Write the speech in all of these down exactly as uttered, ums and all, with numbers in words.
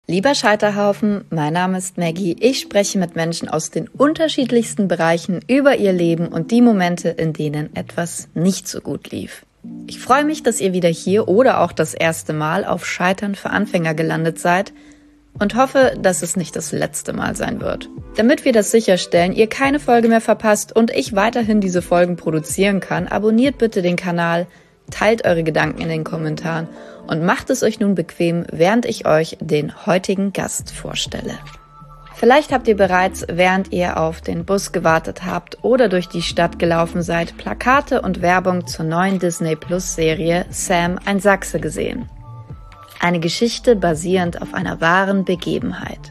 Lieber Scheiterhaufen, mein Name ist Maggie. Ich spreche mit Menschen aus den unterschiedlichsten Bereichen über ihr Leben und die Momente, in denen etwas nicht so gut lief. Ich freue mich, dass ihr wieder hier oder auch das erste Mal auf Scheitern für Anfänger gelandet seid und hoffe, dass es nicht das letzte Mal sein wird. Damit wir das sicherstellen, ihr keine Folge mehr verpasst und ich weiterhin diese Folgen produzieren kann, abonniert bitte den Kanal, teilt eure Gedanken in den Kommentaren und macht es euch nun bequem, während ich euch den heutigen Gast vorstelle. Vielleicht habt ihr bereits, während ihr auf den Bus gewartet habt oder durch die Stadt gelaufen seid, Plakate und Werbung zur neuen Disney-Plus-Serie Sam, ein Sachse gesehen. Eine Geschichte basierend auf einer wahren Begebenheit.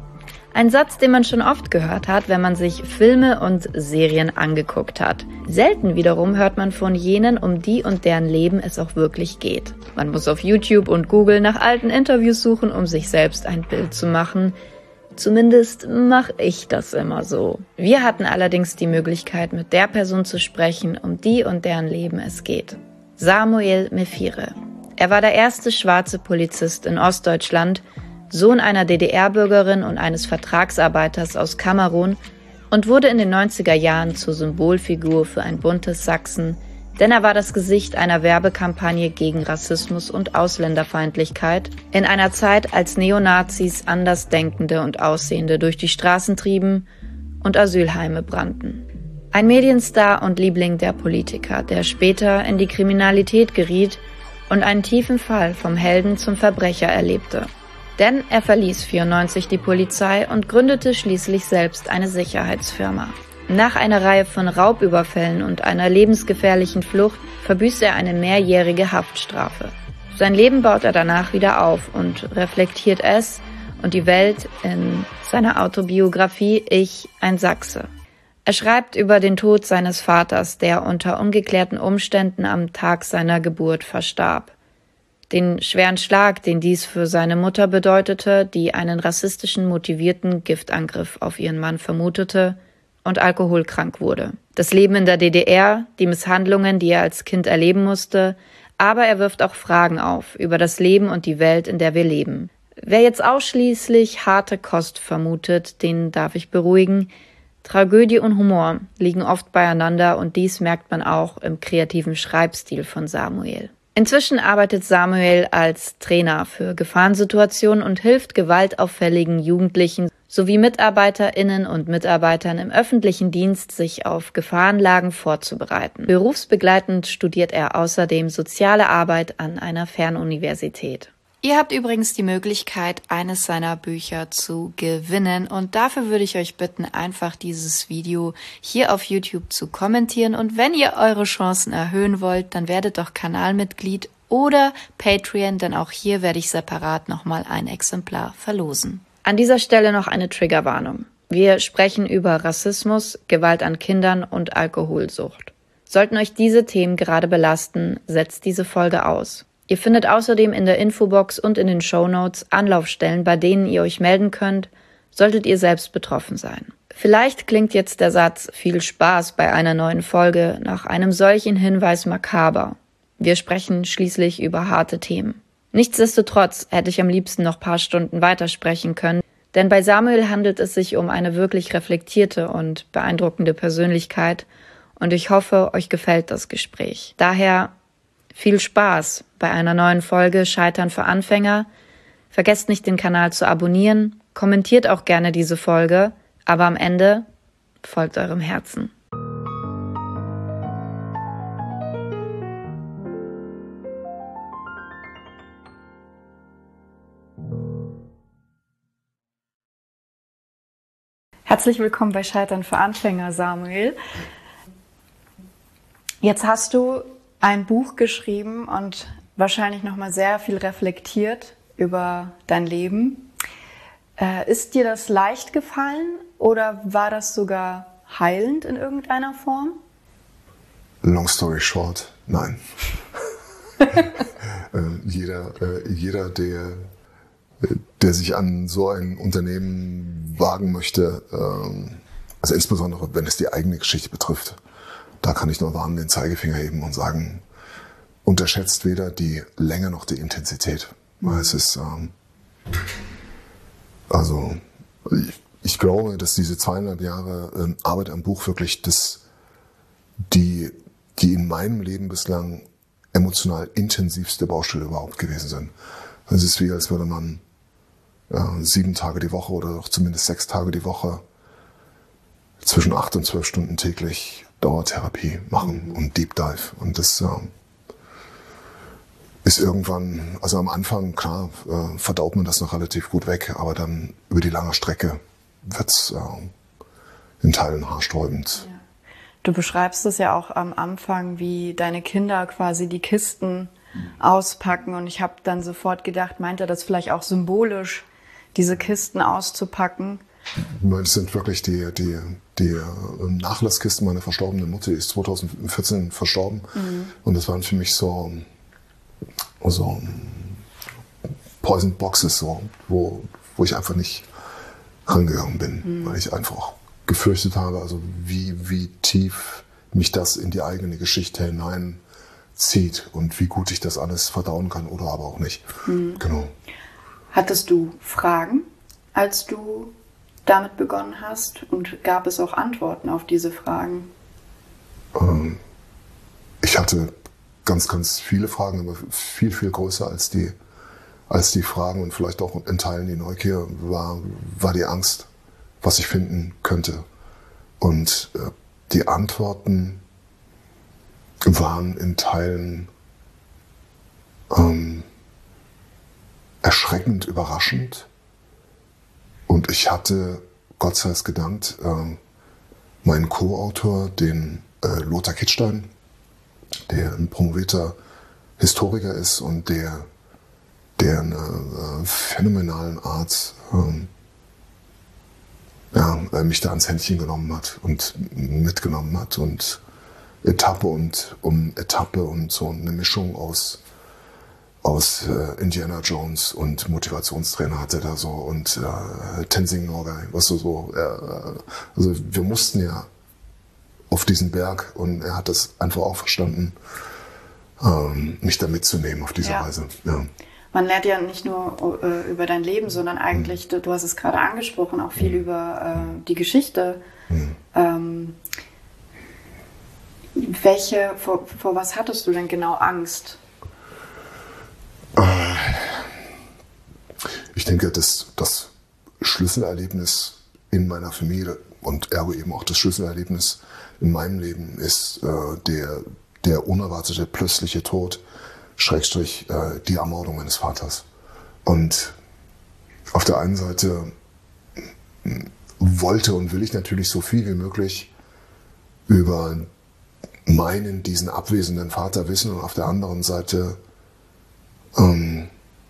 Ein Satz, den man schon oft gehört hat, wenn man sich Filme und Serien angeguckt hat. Selten wiederum hört man von jenen, um die und deren Leben es auch wirklich geht. Man muss auf YouTube und Google nach alten Interviews suchen, um sich selbst ein Bild zu machen. Zumindest mache ich das immer so. Wir hatten allerdings die Möglichkeit, mit der Person zu sprechen, um die und deren Leben es geht. Samuel Mefire. Er war der erste schwarze Polizist in Ostdeutschland, Sohn einer D D R-Bürgerin und eines Vertragsarbeiters aus Kamerun und wurde in den neunziger Jahren zur Symbolfigur für ein buntes Sachsen, denn er war das Gesicht einer Werbekampagne gegen Rassismus und Ausländerfeindlichkeit in einer Zeit, als Neonazis Andersdenkende und Aussehende durch die Straßen trieben und Asylheime brannten. Ein Medienstar und Liebling der Politiker, der später in die Kriminalität geriet und einen tiefen Fall vom Helden zum Verbrecher erlebte. Denn er verließ vierundneunzig die Polizei und gründete schließlich selbst eine Sicherheitsfirma. Nach einer Reihe von Raubüberfällen und einer lebensgefährlichen Flucht verbüßt er eine mehrjährige Haftstrafe. Sein Leben baut er danach wieder auf und reflektiert es und die Welt in seiner Autobiografie Ich, ein Sachse. Er schreibt über den Tod seines Vaters, der unter ungeklärten Umständen am Tag seiner Geburt verstarb. Den schweren Schlag, den dies für seine Mutter bedeutete, die einen rassistischen motivierten Giftangriff auf ihren Mann vermutete und alkoholkrank wurde. Das Leben in der D D R, die Misshandlungen, die er als Kind erleben musste, aber er wirft auch Fragen auf über das Leben und die Welt, in der wir leben. Wer jetzt ausschließlich harte Kost vermutet, den darf ich beruhigen. Tragödie und Humor liegen oft beieinander und dies merkt man auch im kreativen Schreibstil von Samuel. Inzwischen arbeitet Samuel als Trainer für Gefahrensituationen und hilft gewaltauffälligen Jugendlichen sowie MitarbeiterInnen und Mitarbeitern im öffentlichen Dienst, sich auf Gefahrenlagen vorzubereiten. Berufsbegleitend studiert er außerdem Soziale Arbeit an einer Fernuniversität. Ihr habt übrigens die Möglichkeit, eines seiner Bücher zu gewinnen und dafür würde ich euch bitten, einfach dieses Video hier auf YouTube zu kommentieren und wenn ihr eure Chancen erhöhen wollt, dann werdet doch Kanalmitglied oder Patreon, denn auch hier werde ich separat nochmal ein Exemplar verlosen. An dieser Stelle noch eine Triggerwarnung. Wir sprechen über Rassismus, Gewalt an Kindern und Alkoholsucht. Sollten euch diese Themen gerade belasten, setzt diese Folge aus. Ihr findet außerdem in der Infobox und in den Shownotes Anlaufstellen, bei denen ihr euch melden könnt, solltet ihr selbst betroffen sein. Vielleicht klingt jetzt der Satz "Viel Spaß bei einer neuen Folge" nach einem solchen Hinweis makaber. Wir sprechen schließlich über harte Themen. Nichtsdestotrotz hätte ich am liebsten noch ein paar Stunden weitersprechen können, denn bei Samuel handelt es sich um eine wirklich reflektierte und beeindruckende Persönlichkeit und ich hoffe, euch gefällt das Gespräch. Daher viel Spaß bei einer neuen Folge Scheitern für Anfänger. Vergesst nicht, den Kanal zu abonnieren, kommentiert auch gerne diese Folge, aber am Ende folgt eurem Herzen. Herzlich willkommen bei Scheitern für Anfänger, Samuel. Jetzt hast du ein Buch geschrieben und wahrscheinlich nochmal sehr viel reflektiert über dein Leben. Äh, ist dir das leicht gefallen oder war das sogar heilend in irgendeiner Form? Long story short, nein. äh, jeder, äh, jeder, der, der sich an so ein Unternehmen wagen möchte, äh, also insbesondere wenn es die eigene Geschichte betrifft, da kann ich nur warnen den Zeigefinger heben und sagen, unterschätzt weder die Länge noch die Intensität. Mhm. Es ist, ähm, Also ich, ich glaube, dass diese zweieinhalb Jahre ähm, Arbeit am Buch wirklich das, die, die in meinem Leben bislang emotional intensivste Baustelle überhaupt gewesen sind. Es ist wie, als würde man ja, sieben Tage die Woche oder doch zumindest sechs Tage die Woche zwischen acht und zwölf Stunden täglich Dauertherapie machen und Deep Dive. Und das äh, ist irgendwann, also am Anfang, klar, äh, verdaut man das noch relativ gut weg, aber dann über die lange Strecke wird's äh, in Teilen haarsträubend. Ja. Du beschreibst es ja auch am Anfang, wie deine Kinder quasi die Kisten auspacken. Und ich habe dann sofort gedacht, meint er das vielleicht auch symbolisch, diese Kisten auszupacken? Das sind wirklich die, die, die Nachlasskisten meiner verstorbenen Mutter. Die ist zwanzig vierzehn verstorben. Mhm. Und das waren für mich so, so Poison Boxes, so, wo, wo ich einfach nicht rangegangen bin, mhm. weil ich einfach gefürchtet habe, also wie, wie tief mich das in die eigene Geschichte hineinzieht und wie gut ich das alles verdauen kann oder aber auch nicht. Mhm. Genau. Hattest du Fragen, als du damit begonnen hast, und gab es auch Antworten auf diese Fragen? Ähm, ich hatte ganz, ganz viele Fragen, aber viel, viel größer als die, als die Fragen und vielleicht auch in Teilen die Neugier war, war die Angst, was ich finden könnte. Und äh, die Antworten waren in Teilen ähm, erschreckend überraschend. Und ich hatte, Gott sei es gedankt, äh, meinen Co-Autor, den äh, Lothar Kittstein, der ein promovierter Historiker ist und der, der eine äh, phänomenalen Art ähm, ja, mich da ans Händchen genommen hat und mitgenommen hat und Etappe und um Etappe und so eine Mischung aus, aus äh, Indiana Jones und Motivationstrainer hatte da so und äh, Tenzing Norgay, was so, so äh, also wir mussten ja auf diesen Berg und er hat das einfach auch verstanden, ähm, mich da mitzunehmen auf diese ja. Reise. Ja. Man lernt ja nicht nur äh, über dein Leben, sondern eigentlich, mhm. du, du hast es gerade angesprochen, auch viel mhm. über äh, die Geschichte. Mhm. Ähm, welche, vor, vor was hattest du denn genau Angst? Ich denke, dass das Schlüsselerlebnis in meiner Familie und ergo eben auch das Schlüsselerlebnis in meinem Leben ist äh, der, der unerwartete plötzliche Tod, Schrägstrich äh, die Ermordung meines Vaters. Und auf der einen Seite wollte und will ich natürlich so viel wie möglich über meinen, diesen abwesenden Vater wissen und auf der anderen Seite ähm,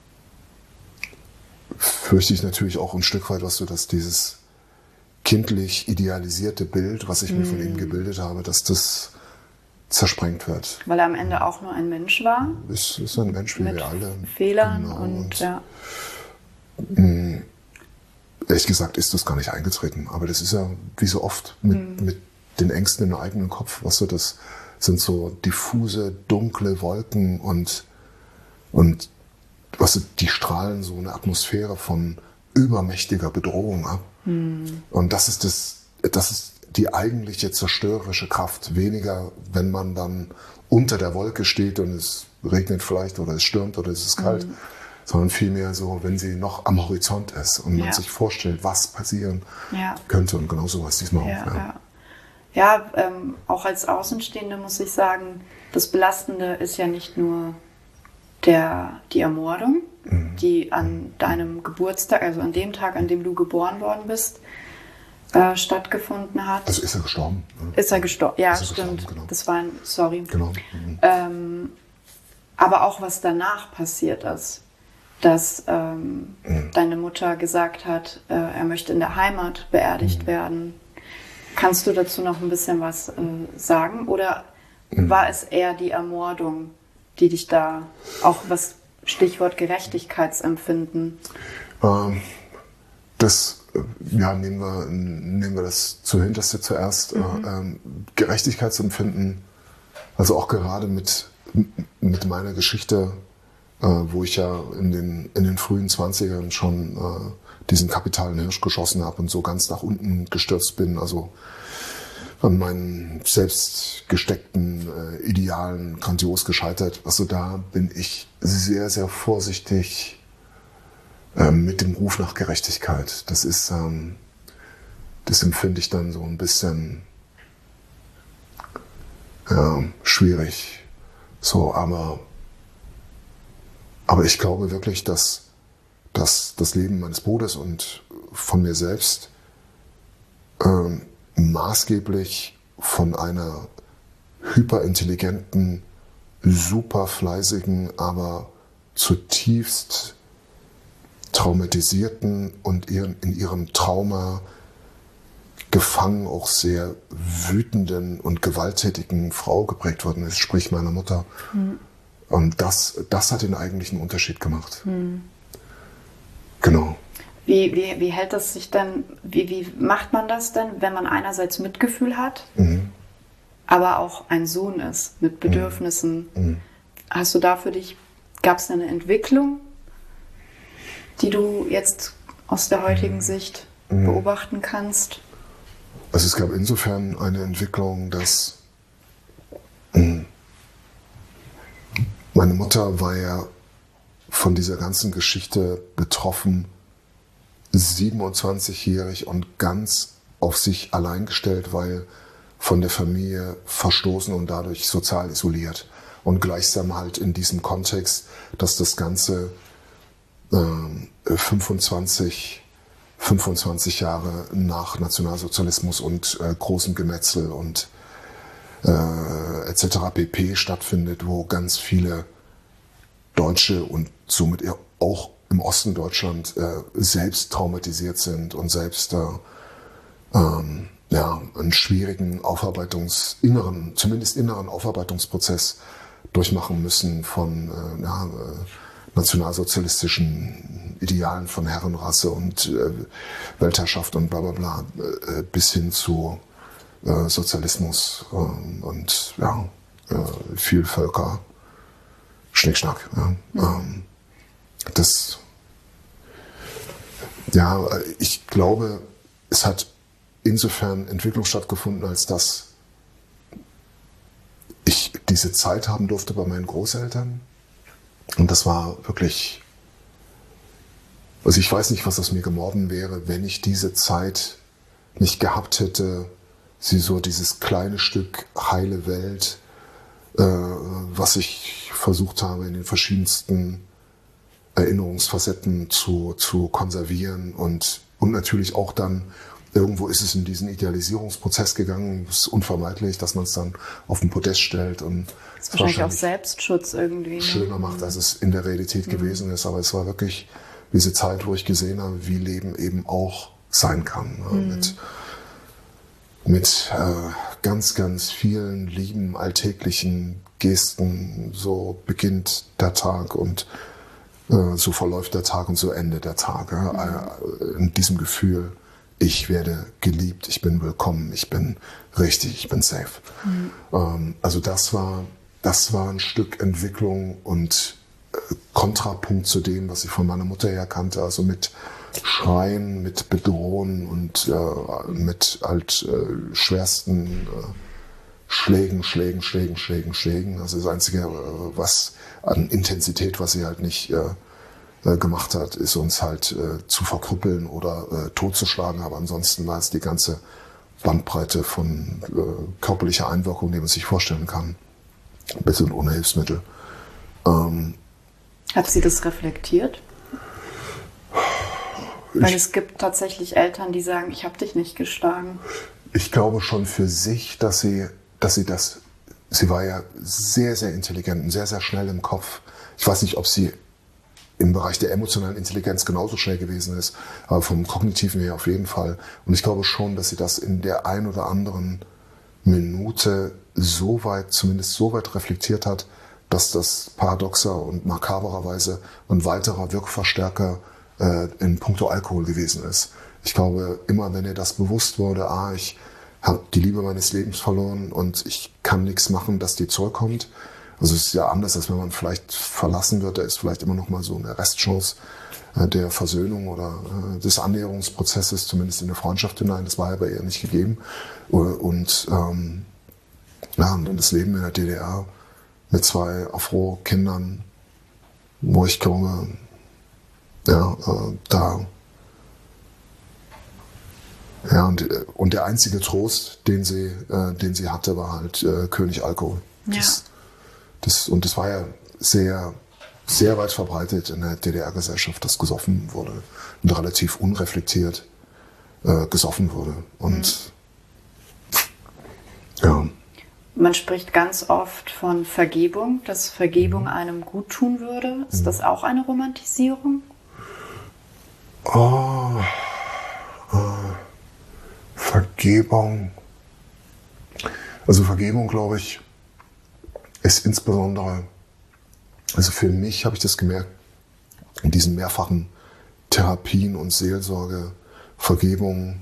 fürchte ich natürlich auch ein Stück weit, was du, dass dieses kindlich idealisierte Bild, was ich mm. mir von ihm gebildet habe, dass das zersprengt wird. Weil er am Ende auch nur ein Mensch war? Ist, ist ein Mensch wie mit wir alle. Fehlern genau. und, und ja. Mh, ehrlich gesagt ist das gar nicht eingetreten, aber das ist ja wie so oft mit, mm. mit den Ängsten im eigenen Kopf, was so das sind so diffuse, dunkle Wolken und und was die strahlen so eine Atmosphäre von übermächtiger Bedrohung ab. Mm. Und das ist das, das ist die eigentliche zerstörerische Kraft. Weniger, wenn man dann unter der Wolke steht und es regnet vielleicht oder es stürmt oder es ist kalt, mm. sondern vielmehr so, wenn sie noch am Horizont ist und man ja. sich vorstellt, was passieren ja. könnte. Und genau so war es diesmal ja, auch. Ja, ja. ja ähm, auch als Außenstehende muss ich sagen, das Belastende ist ja nicht nur der, die Ermordung, mhm. die an deinem Geburtstag, also an dem Tag, an dem du geboren worden bist, äh, stattgefunden hat. Also ist er gestorben? Ne? Ist er gestorben? Ja, er stimmt. Genau. Das war ein, sorry. Genau. Mhm. Ähm, aber auch was danach passiert ist, dass ähm, mhm. deine Mutter gesagt hat, äh, er möchte in der Heimat beerdigt mhm. werden. Kannst du dazu noch ein bisschen was äh, sagen? Oder mhm. war es eher die Ermordung, die dich da, auch was Stichwort Gerechtigkeitsempfinden? Ähm, das, ja, nehmen wir, nehmen wir das zu hinterste zuerst. Mhm. Ähm, Gerechtigkeitsempfinden, also auch gerade mit, mit meiner Geschichte, äh, wo ich ja in den, in den frühen Zwanzigern schon äh, diesen kapitalen Hirsch geschossen habe und so ganz nach unten gestürzt bin, also an meinen selbst gesteckten äh, Idealen grandios gescheitert. Also da bin ich sehr, sehr vorsichtig äh, mit dem Ruf nach Gerechtigkeit. Das ist, ähm, das empfinde ich dann so ein bisschen äh, schwierig. So, aber, aber ich glaube wirklich, dass, dass das Leben meines Bruders und von mir selbst äh, maßgeblich von einer hyperintelligenten, super fleißigen, aber zutiefst traumatisierten und ihren, in ihrem Trauma gefangen auch sehr wütenden und gewalttätigen Frau geprägt worden ist, sprich meiner Mutter. Mhm. Und das, das hat den eigentlichen Unterschied gemacht. Mhm. Genau. Wie, wie, wie hält das sich denn, wie, wie macht man das denn, wenn man einerseits Mitgefühl hat, mhm. aber auch ein Sohn ist mit Bedürfnissen? Mhm. Hast du da für dich, gab es eine Entwicklung, die du jetzt aus der heutigen Sicht mhm. beobachten kannst? Also es gab insofern eine Entwicklung, dass mh, meine Mutter war ja von dieser ganzen Geschichte betroffen, siebenundzwanzigjährig und ganz auf sich allein gestellt, weil von der Familie verstoßen und dadurch sozial isoliert. Und gleichsam halt in diesem Kontext, dass das Ganze äh, fünfundzwanzig, fünfundzwanzig Jahre nach Nationalsozialismus und äh, großem Gemetzel und äh, et cetera pp. Stattfindet, wo ganz viele Deutsche und somit auch im Osten Deutschland äh, selbst traumatisiert sind und selbst äh, ähm, ja, einen schwierigen Aufarbeitungs-, inneren, zumindest inneren Aufarbeitungsprozess durchmachen müssen von äh, ja, äh, nationalsozialistischen Idealen von Herrenrasse und äh, Weltherrschaft und bla bla bla äh, bis hin zu äh, Sozialismus äh, und ja, äh, Vielvölker, Schnickschnack. Ja. Mhm. Ähm, Das, ja, ich glaube, es hat insofern Entwicklung stattgefunden, als dass ich diese Zeit haben durfte bei meinen Großeltern. Und das war wirklich, also ich weiß nicht, was aus mir geworden wäre, wenn ich diese Zeit nicht gehabt hätte, sie so dieses kleine Stück heile Welt, äh, was ich versucht habe in den verschiedensten Erinnerungsfacetten zu, zu konservieren und, und natürlich auch dann, irgendwo ist es in diesen Idealisierungsprozess gegangen, es ist unvermeidlich, dass man es dann auf den Podest stellt und das ist wahrscheinlich auch Selbstschutz irgendwie. Ne? Schöner macht, als es in der Realität mhm. gewesen ist, aber es war wirklich diese Zeit, wo ich gesehen habe, wie Leben eben auch sein kann. Ne? Mhm. Mit, mit äh, ganz, ganz vielen lieben, alltäglichen Gesten, so beginnt der Tag und so verläuft der Tag und so endet der Tag. Mhm. In diesem Gefühl, ich werde geliebt, ich bin willkommen, ich bin richtig, ich bin safe. Mhm. Also das war, das war ein Stück Entwicklung und Kontrapunkt zu dem, was ich von meiner Mutter her kannte. Also mit Schreien, mit Bedrohen und äh, mit halt äh, schwersten äh, Schlägen, Schlägen, Schlägen, Schlägen, Schlägen. Also das Einzige, was an Intensität, was sie halt nicht äh, gemacht hat, ist uns halt äh, zu verkrüppeln oder äh, totzuschlagen. Aber ansonsten war es die ganze Bandbreite von äh, körperlicher Einwirkung, die man sich vorstellen kann. Bis und ohne Hilfsmittel. Ähm, Hat sie das reflektiert? Weil es gibt tatsächlich Eltern, die sagen, ich habe dich nicht geschlagen. Ich glaube schon für sich, dass sie dass sie das, sie war ja sehr, sehr intelligent und sehr, sehr schnell im Kopf. Ich weiß nicht, ob sie im Bereich der emotionalen Intelligenz genauso schnell gewesen ist, aber vom Kognitiven her auf jeden Fall. Und ich glaube schon, dass sie das in der ein oder anderen Minute so weit, zumindest so weit reflektiert hat, dass das paradoxer und makabererweise ein weiterer Wirkverstärker äh, in puncto Alkohol gewesen ist. Ich glaube, immer wenn ihr das bewusst wurde, ah, ich habe die Liebe meines Lebens verloren und ich kann nichts machen, dass die zurückkommt. Also es ist ja anders, als wenn man vielleicht verlassen wird, da ist vielleicht immer noch mal so eine Restchance. äh, der Versöhnung oder äh, des Annäherungsprozesses, zumindest in der Freundschaft hinein. Das war aber eher nicht gegeben. Und, ähm, ja, und dann das Leben in der D D R mit zwei Afro-Kindern, wo ich glaube, ja, äh, da Ja, und, und der einzige Trost, den sie, äh, den sie hatte, war halt äh, König Alkohol. Ja. Das, das, und das war ja sehr, sehr weit verbreitet in der D D R-Gesellschaft, dass gesoffen wurde und relativ unreflektiert äh, gesoffen wurde. Und mhm. ja. Man spricht ganz oft von Vergebung, dass Vergebung mhm. einem gut tun würde. Ist mhm. das auch eine Romantisierung? Oh, äh. Vergebung. Also Vergebung, glaube ich, ist insbesondere, also für mich habe ich das gemerkt, in diesen mehrfachen Therapien und Seelsorge, Vergebung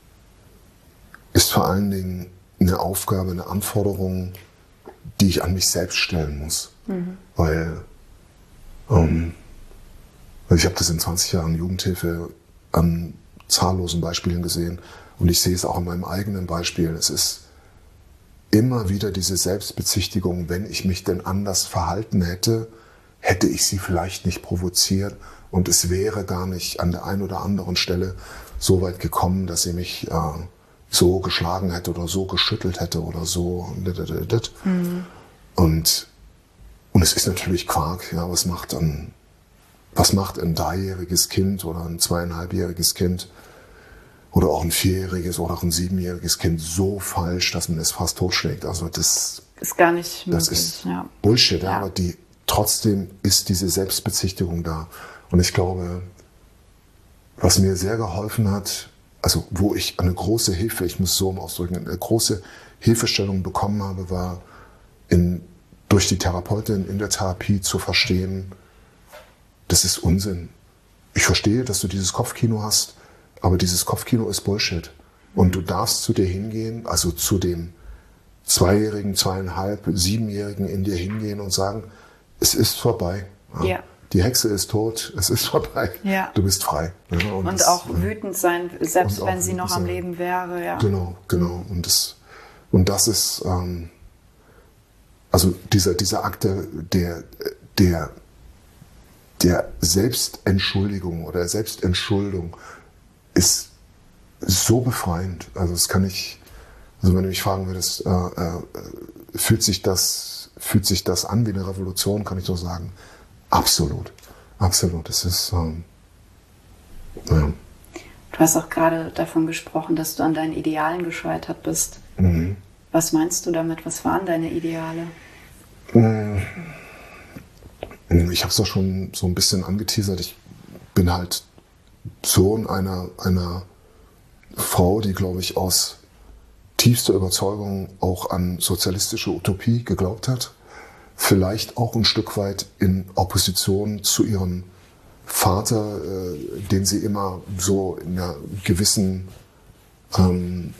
ist vor allen Dingen eine Aufgabe, eine Anforderung, die ich an mich selbst stellen muss. Mhm. Weil, ähm, weil ich habe das in zwanzig Jahren Jugendhilfe an zahllosen Beispielen gesehen. Und ich sehe es auch in meinem eigenen Beispiel. Es ist immer wieder diese Selbstbezichtigung, wenn ich mich denn anders verhalten hätte, hätte ich sie vielleicht nicht provoziert und es wäre gar nicht an der einen oder anderen Stelle so weit gekommen, dass sie mich äh, so geschlagen hätte oder so geschüttelt hätte oder so. Mhm. Und, und es ist natürlich Quark. Ja, was macht ein, was macht ein dreijähriges Kind oder ein zweieinhalbjähriges Kind oder auch ein vierjähriges oder auch ein siebenjähriges Kind so falsch, dass man es fast totschlägt. Also das ist gar nicht möglich. Das ist ja. Bullshit, ja. Ja. Aber die, trotzdem ist diese Selbstbezichtigung da. Und ich glaube, was mir sehr geholfen hat, also wo ich eine große Hilfe, ich muss es so ausdrücken, eine große Hilfestellung bekommen habe, war in, durch die Therapeutin in der Therapie zu verstehen, das ist Unsinn. Ich verstehe, dass du dieses Kopfkino hast, aber dieses Kopfkino ist Bullshit. Und du darfst zu dir hingehen, also zu dem Zweijährigen, zweieinhalb, Siebenjährigen in dir hingehen und sagen, es ist vorbei. Ja. Ja. Die Hexe ist tot, es ist vorbei. Ja. Du bist frei. Ja, und und das, auch wütend sein, selbst wenn sie noch am sein. Leben wäre. Ja. Genau, genau. Und das, und das ist, ähm, also dieser, dieser Akt der, der, der, der Selbstentschuldigung oder Selbstentschuldung ist so befreiend. Also das kann ich, also wenn du mich fragen würdest, äh, äh, fühlt sich das, fühlt sich das an wie eine Revolution, kann ich doch sagen, absolut, absolut. Es ist, ähm, ja. Du hast auch gerade davon gesprochen, dass du an deinen Idealen gescheitert bist. Mhm. Was meinst du damit? Was waren deine Ideale? Ich habe es doch schon so ein bisschen angeteasert. Ich bin halt Sohn einer, einer Frau, die, glaube ich, aus tiefster Überzeugung auch an sozialistische Utopie geglaubt hat. Vielleicht auch ein Stück weit in Opposition zu ihrem Vater, äh, den sie immer so in einer gewissen ähm,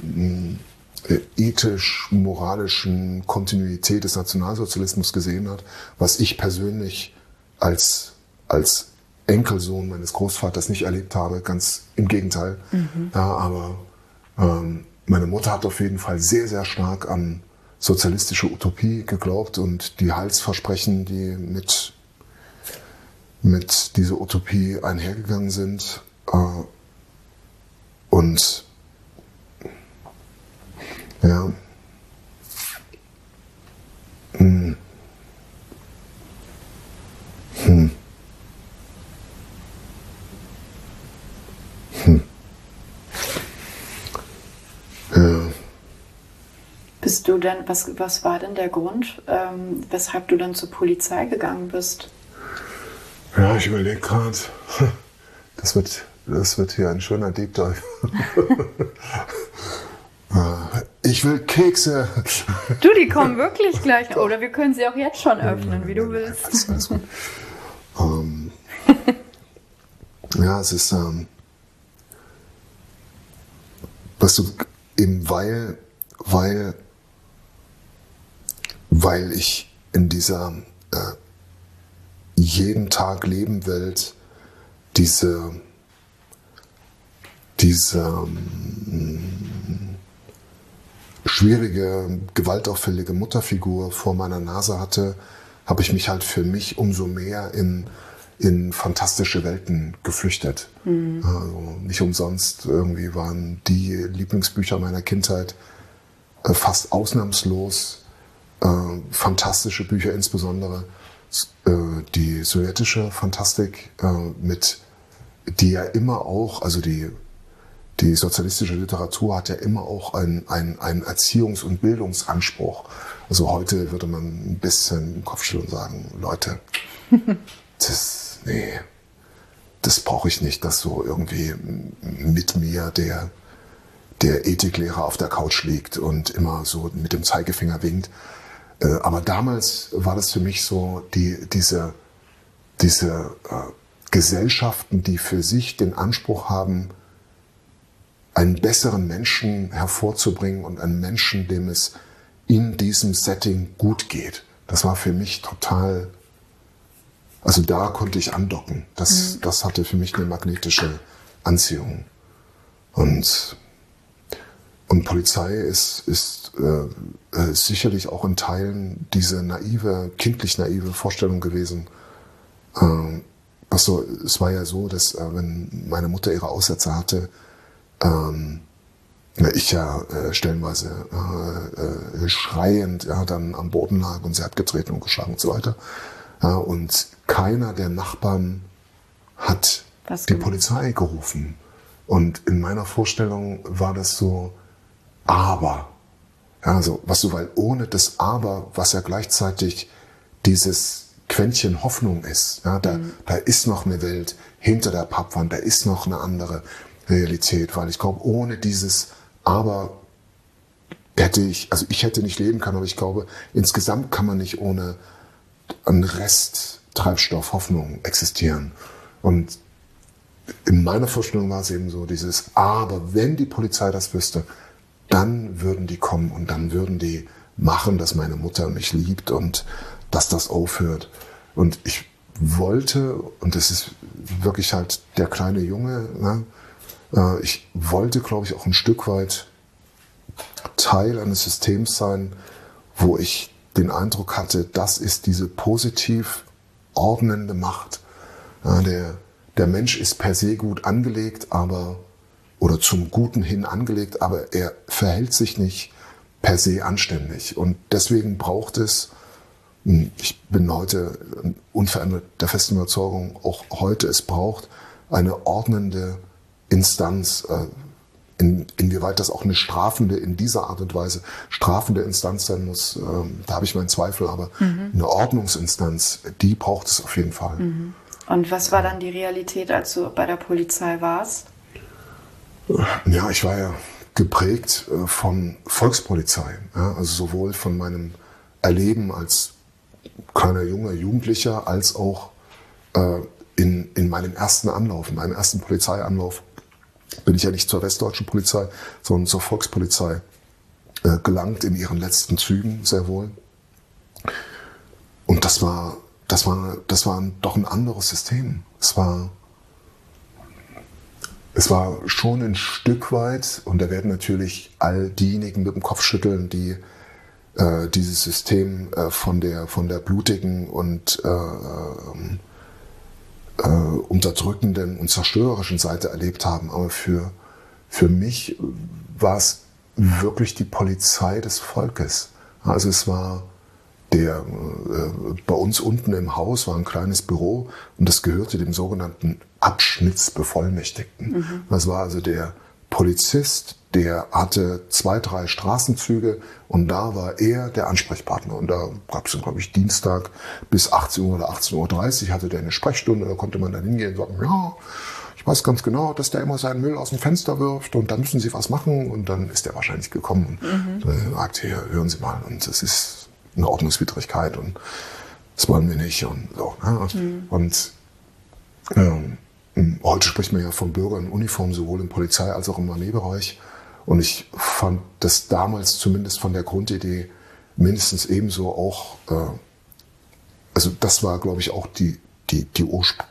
ethisch-moralischen Kontinuität des Nationalsozialismus gesehen hat, was ich persönlich als, als Enkelsohn meines Großvaters nicht erlebt habe, ganz im Gegenteil. Mhm. Ja, aber ähm, meine Mutter hat auf jeden Fall sehr, sehr stark an sozialistische Utopie geglaubt und die Heilsversprechen, die mit, mit dieser Utopie einhergegangen sind. Äh, und ja, hm. Hm. Hm. Ja. Bist du denn, was, was war denn der Grund, ähm, weshalb du dann zur Polizei gegangen bist? Ja, ich überlege gerade. Das wird, das wird hier ein schöner Deep Dive. Ich will Kekse. Du, die kommen wirklich gleich. Oder wir können sie auch jetzt schon öffnen, wie du willst. Alles, alles gut. ähm, ja, es ist, ähm, was du eben, weil, weil, weil ich in dieser äh, jeden Tag Leben Welt diese, diese ähm, schwierige, gewaltauffällige Mutterfigur vor meiner Nase hatte, habe ich mich halt für mich umso mehr in, in fantastische Welten geflüchtet. Mhm. Also nicht umsonst irgendwie waren die Lieblingsbücher meiner Kindheit äh, fast ausnahmslos äh, fantastische Bücher, insbesondere äh, die sowjetische Fantastik, äh, mit die ja immer auch, also die Die sozialistische Literatur hat ja immer auch einen, einen, einen Erziehungs- und Bildungsanspruch. Also heute würde man ein bisschen den Kopf schütteln und sagen, Leute, das, nee, das brauche ich nicht, dass so irgendwie mit mir der, der Ethiklehrer auf der Couch liegt und immer so mit dem Zeigefinger winkt. Aber damals war das für mich so, die, diese, diese äh, Gesellschaften, die für sich den Anspruch haben, einen besseren Menschen hervorzubringen und einen Menschen, dem es in diesem Setting gut geht. Das war für mich total, also da konnte ich andocken. Das, mhm. das hatte für mich eine magnetische Anziehung. Und, und Polizei ist, ist äh, sicherlich auch in Teilen diese naive, kindlich naive Vorstellung gewesen. Äh, also, es war ja so, dass äh, wenn meine Mutter ihre Aussätze hatte, Ähm, ich ja äh, stellenweise äh, äh, schreiend ja, dann am Boden lag und sie hat getreten und geschlagen und so weiter. Ja, und keiner der Nachbarn hat Was die gemacht? Polizei gerufen. Und in meiner Vorstellung war das so, aber. Ja, also, was so, weil ohne das Aber, was ja gleichzeitig dieses Quäntchen Hoffnung ist, ja, da, mhm. da ist noch eine Welt hinter der Pappwand, da ist noch eine andere Realität, weil ich glaube, ohne dieses Aber hätte ich, also ich hätte nicht leben können, aber ich glaube, insgesamt kann man nicht ohne einen Rest Treibstoff, Hoffnung existieren. Und in meiner Vorstellung war es eben so dieses Aber, wenn die Polizei das wüsste, dann würden die kommen und dann würden die machen, dass meine Mutter mich liebt und dass das aufhört. Und ich wollte, und das ist wirklich halt der kleine Junge, ne, ich wollte, glaube ich, auch ein Stück weit Teil eines Systems sein, wo ich den Eindruck hatte, das ist diese positiv ordnende Macht. Ja, der, der Mensch ist per se gut angelegt, aber, oder zum Guten hin angelegt, aber er verhält sich nicht per se anständig. Und deswegen braucht es, ich bin heute unverändert der festen Überzeugung, auch heute, es braucht eine ordnende Instanz, in, inwieweit das auch eine strafende, in dieser Art und Weise strafende Instanz sein muss, da habe ich meinen Zweifel, aber mhm. eine Ordnungsinstanz, die braucht es auf jeden Fall. Mhm. Und was war dann die Realität, als du bei der Polizei warst? Ja, ich war ja geprägt von Volkspolizei, ja, also sowohl von meinem Erleben als kleiner Junge, Jugendlicher, als auch äh, in, in meinem ersten Anlauf, in meinem ersten Polizeianlauf, bin ich ja nicht zur westdeutschen Polizei, sondern zur Volkspolizei äh, gelangt, in ihren letzten Zügen sehr wohl. Und das war, das war, das war doch ein anderes System. Es war, es war schon ein Stück weit, und da werden natürlich all diejenigen mit dem Kopf schütteln, die äh, dieses System äh, von der, von der blutigen und äh, äh, Äh, unterdrückenden und zerstörerischen Seite erlebt haben. Aber für, für mich war es wirklich die Polizei des Volkes. Also es war der, äh, bei uns unten im Haus war ein kleines Büro und das gehörte dem sogenannten Abschnittsbevollmächtigten. Mhm. Das war also der Polizist, der hatte zwei, drei Straßenzüge und da war er der Ansprechpartner. Und da gab es, glaube ich, Dienstag bis achtzehn Uhr oder achtzehn Uhr dreißig hatte der eine Sprechstunde. Da konnte man dann hingehen und sagen, ja, ich weiß ganz genau, dass der immer seinen Müll aus dem Fenster wirft und da müssen Sie was machen. Und dann ist der wahrscheinlich gekommen und mhm. sagt, hier, hören Sie mal, und das ist eine Ordnungswidrigkeit und das wollen wir nicht. Und so. Ne? Mhm. Und ähm, heute spricht man ja von Bürgern in Uniform, sowohl im Polizei- als auch im Armeebereich. Und ich fand das damals zumindest von der Grundidee mindestens ebenso auch, äh, also das war, glaube ich, auch die, die, die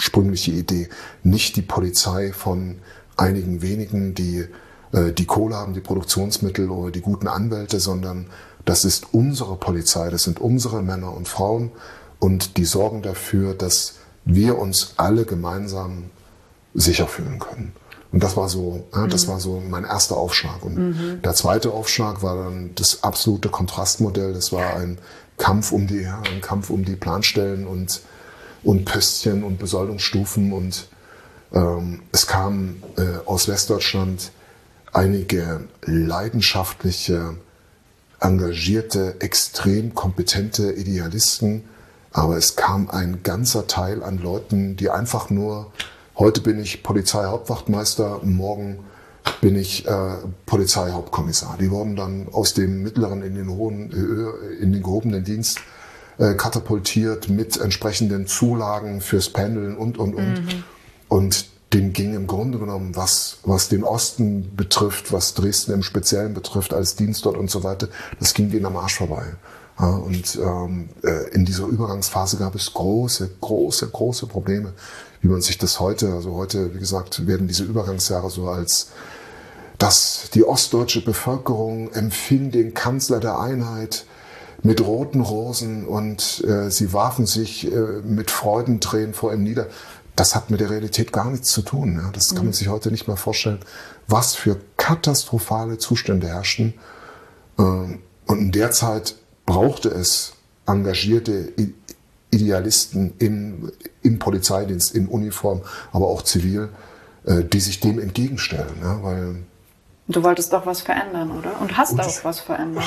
ursprüngliche Idee. Nicht die Polizei von einigen wenigen, die äh, die Kohle haben, die Produktionsmittel oder die guten Anwälte, sondern das ist unsere Polizei, das sind unsere Männer und Frauen und die sorgen dafür, dass wir uns alle gemeinsam sicher fühlen können. Und das war so, ja, das war so mein erster Aufschlag. Und mhm. der zweite Aufschlag war dann das absolute Kontrastmodell. Das war ein Kampf um die, ja, ein Kampf um die Planstellen und, und Pöstchen und Besoldungsstufen. Und ähm, es kamen äh, aus Westdeutschland einige leidenschaftliche, engagierte, extrem kompetente Idealisten. Aber es kam ein ganzer Teil an Leuten, die einfach nur, heute bin ich Polizeihauptwachtmeister, morgen bin ich äh, Polizeihauptkommissar. Die wurden dann aus dem mittleren in den hohen, äh, in den gehobenen Dienst äh, katapultiert mit entsprechenden Zulagen fürs Pendeln und, und, und. Mhm. Und denen ging im Grunde genommen, was, was den Osten betrifft, was Dresden im Speziellen betrifft, als Dienst dort und so weiter, das ging denen am Arsch vorbei. Ja, und ähm, in dieser Übergangsphase gab es große, große, große Probleme, wie man sich das heute, also heute, wie gesagt, werden diese Übergangsjahre so als, dass die ostdeutsche Bevölkerung empfing den Kanzler der Einheit mit roten Rosen und äh, sie warfen sich äh, mit Freudentränen vor ihm nieder. Das hat mit der Realität gar nichts zu tun. Ja. Das kann man sich heute nicht mehr vorstellen, was für katastrophale Zustände herrschten. Ähm, und in der Zeit brauchte es engagierte Idealisten im, im Polizeidienst, in Uniform, aber auch zivil, äh, die sich dem entgegenstellen. Ja, weil du wolltest doch was verändern, oder? Und hast und auch was verändert.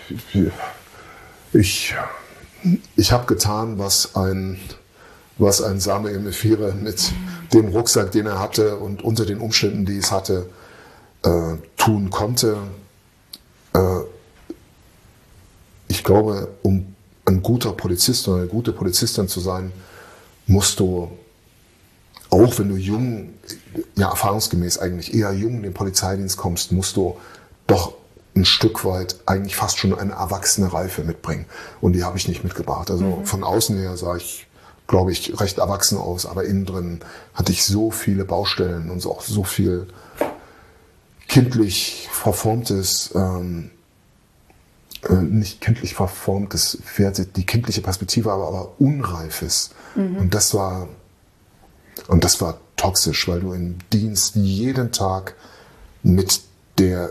Ich, ich habe getan, was ein, was ein Samuel Mefire mit dem Rucksack, den er hatte und unter den Umständen, die es hatte, äh, tun konnte. Äh, Ich glaube, um ein guter Polizist oder eine gute Polizistin zu sein, musst du, auch wenn du jung, ja erfahrungsgemäß eigentlich eher jung in den Polizeidienst kommst, musst du doch ein Stück weit eigentlich fast schon eine erwachsene Reife mitbringen. Und die habe ich nicht mitgebracht. Also mhm. von außen her sah ich, glaube ich, recht erwachsen aus, aber innen drin hatte ich so viele Baustellen und auch so viel kindlich verformtes, ähm, nicht kindlich verformtes, die kindliche Perspektive, aber, aber unreifes. Mhm. Und das war, und das war toxisch, weil du im Dienst jeden Tag mit der,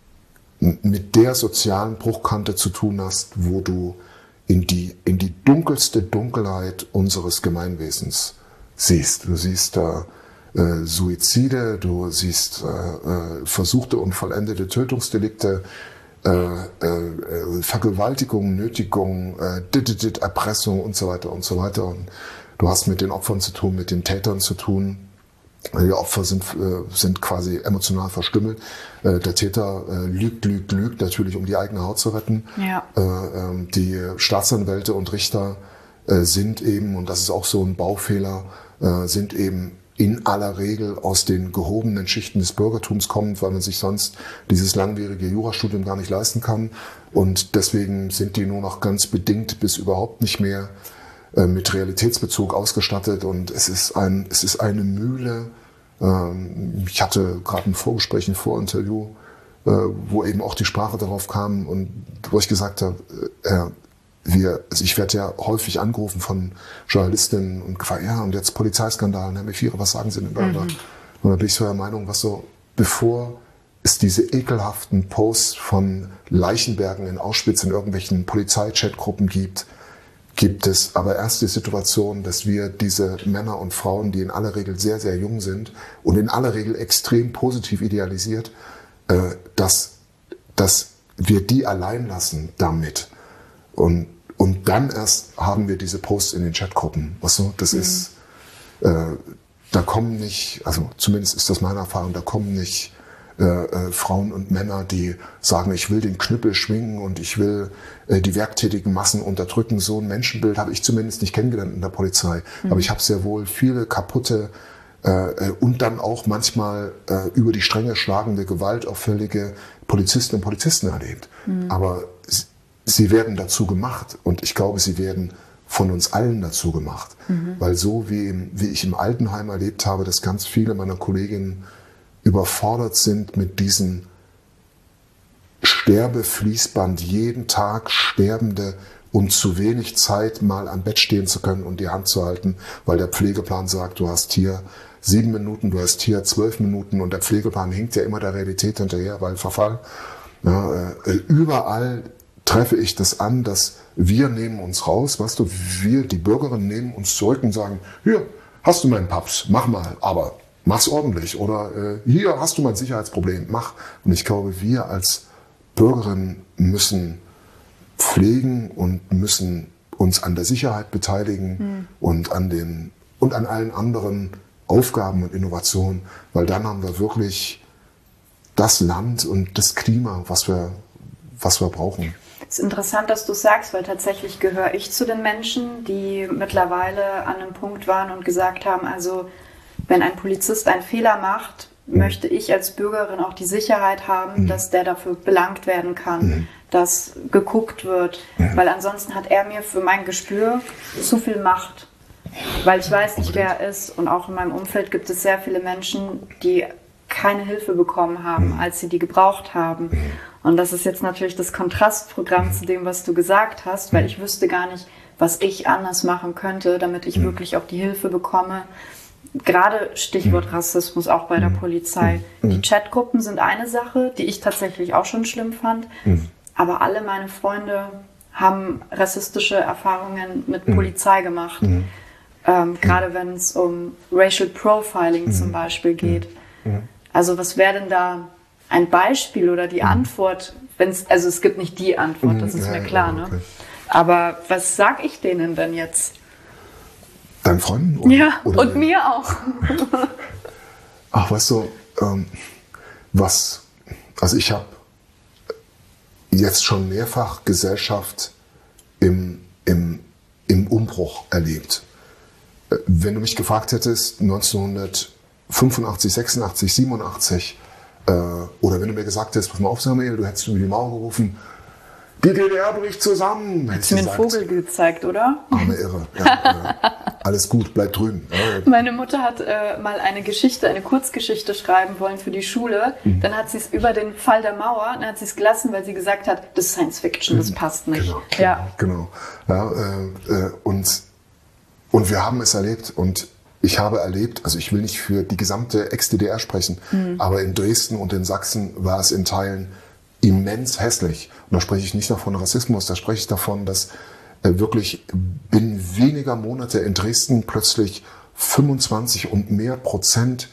mit der sozialen Bruchkante zu tun hast, wo du in die, in die dunkelste Dunkelheit unseres Gemeinwesens siehst. Du siehst da äh, Suizide, du siehst äh, äh, versuchte und vollendete Tötungsdelikte, Äh, äh, Vergewaltigung, Nötigung, äh, dit, Erpressung und so weiter und so weiter. Und du hast mit den Opfern zu tun, mit den Tätern zu tun. Die Opfer sind, äh, sind quasi emotional verstümmelt. Äh, der Täter äh, lügt, lügt, lügt, natürlich um die eigene Haut zu retten. Ja. Äh, äh, die Staatsanwälte und Richter äh, sind eben, und das ist auch so ein Baufehler, äh, sind eben in aller Regel aus den gehobenen Schichten des Bürgertums kommt, weil man sich sonst dieses langwierige Jurastudium gar nicht leisten kann. Und deswegen sind die nur noch ganz bedingt bis überhaupt nicht mehr äh, mit Realitätsbezug ausgestattet. Und es ist ein, es ist eine Mühle. Ähm, ich hatte gerade ein Vorgespräch, ein Vorinterview, äh, wo eben auch die Sprache darauf kam und wo ich gesagt habe, äh, Wir, also ich werde ja häufig angerufen von Journalistinnen und gefragt, ja, und jetzt Polizeiskandal, Herr Mefire, was sagen Sie denn da? Mhm. Und da bin ich so der Meinung, was so, bevor es diese ekelhaften Posts von Leichenbergen in Auschwitz in irgendwelchen Polizeichatgruppen gibt, gibt es aber erst die Situation, dass wir diese Männer und Frauen, die in aller Regel sehr, sehr jung sind und in aller Regel extrem positiv idealisiert, äh, dass, dass wir die allein lassen damit. Und, und dann erst haben wir diese Posts in den Chatgruppen. Was so, das mhm. ist, äh, da kommen nicht, also zumindest ist das meine Erfahrung, da kommen nicht äh, äh, Frauen und Männer, die sagen, ich will den Knüppel schwingen und ich will äh, die werktätigen Massen unterdrücken. So ein Menschenbild habe ich zumindest nicht kennengelernt in der Polizei. Mhm. Aber ich habe sehr wohl viele kaputte äh, und dann auch manchmal äh, über die Stränge schlagende, gewaltauffällige Polizisten und Polizisten erlebt. Mhm. Aber sie werden dazu gemacht und ich glaube, sie werden von uns allen dazu gemacht. Mhm. Weil so wie, im, wie ich im Altenheim erlebt habe, dass ganz viele meiner Kolleginnen überfordert sind mit diesem Sterbefließband, jeden Tag Sterbende und zu wenig Zeit mal am Bett stehen zu können und die Hand zu halten, weil der Pflegeplan sagt, du hast hier sieben Minuten, du hast hier zwölf Minuten und der Pflegeplan hinkt ja immer der Realität hinterher, weil Verfall. Ja, äh, überall treffe ich das an, dass wir nehmen uns raus, weißt du, wir, die Bürgerinnen, nehmen uns zurück und sagen, hier, hast du meinen Paps, mach mal, aber mach's ordentlich. Oder äh, hier hast du mein Sicherheitsproblem, mach. Und ich glaube, wir als Bürgerinnen müssen pflegen und müssen uns an der Sicherheit beteiligen mhm. und an den und an allen anderen Aufgaben und Innovationen, weil dann haben wir wirklich das Land und das Klima, was wir, was wir brauchen. Es ist interessant, dass du sagst, weil tatsächlich gehöre ich zu den Menschen, die mittlerweile an einem Punkt waren und gesagt haben, also wenn ein Polizist einen Fehler macht, mhm. möchte ich als Bürgerin auch die Sicherheit haben, mhm. dass der dafür belangt werden kann, mhm. dass geguckt wird, mhm. weil ansonsten hat er mir für mein Gespür zu viel Macht. Weil ich weiß nicht, wer er ist und auch in meinem Umfeld gibt es sehr viele Menschen, die keine Hilfe bekommen haben, als sie die gebraucht haben. Und das ist jetzt natürlich das Kontrastprogramm zu dem, was du gesagt hast, weil ich wüsste gar nicht, was ich anders machen könnte, damit ich wirklich auch die Hilfe bekomme. Gerade Stichwort Rassismus auch bei der Polizei. Die Chatgruppen sind eine Sache, die ich tatsächlich auch schon schlimm fand, aber alle meine Freunde haben rassistische Erfahrungen mit Polizei gemacht. Ähm, gerade wenn es um Racial Profiling zum Beispiel geht. Also was wäre denn da ein Beispiel oder die Antwort, wenn's, also es gibt nicht die Antwort, das ist ja, mir klar, ja, okay. ne? Aber was sag ich denen denn jetzt? Deinen Freunden? Oder, ja, oder und mir auch. Ach, weißt du, ähm, was, also ich habe jetzt schon mehrfach Gesellschaft im, im, im Umbruch erlebt. Wenn du mich gefragt hättest, neunzehnhundertfünfundachtzig, sechsundachtzig, siebenundachtzig, äh, oder wenn du mir gesagt hättest, pass mal auf, Samuel, du hättest über die Mauer gerufen, die D D R bricht zusammen. Hättest du mir einen Vogel gezeigt, oder? Arme Irre. Ja, äh, alles gut, bleib drüben. Ja. Meine Mutter hat äh, mal eine Geschichte, eine Kurzgeschichte schreiben wollen für die Schule. Mhm. Dann hat sie es über den Fall der Mauer, dann hat sie es gelassen, weil sie gesagt hat, das ist Science Fiction, das passt nicht. Genau, ja. genau. genau. Ja, äh, und Und wir haben es erlebt und ich habe erlebt, also ich will nicht für die gesamte Ex-D D R sprechen, mhm. aber in Dresden und in Sachsen war es in Teilen immens hässlich. Und da spreche ich nicht nur von Rassismus, da spreche ich davon, dass äh, wirklich binnen weniger Monate in Dresden plötzlich fünfundzwanzig und mehr Prozent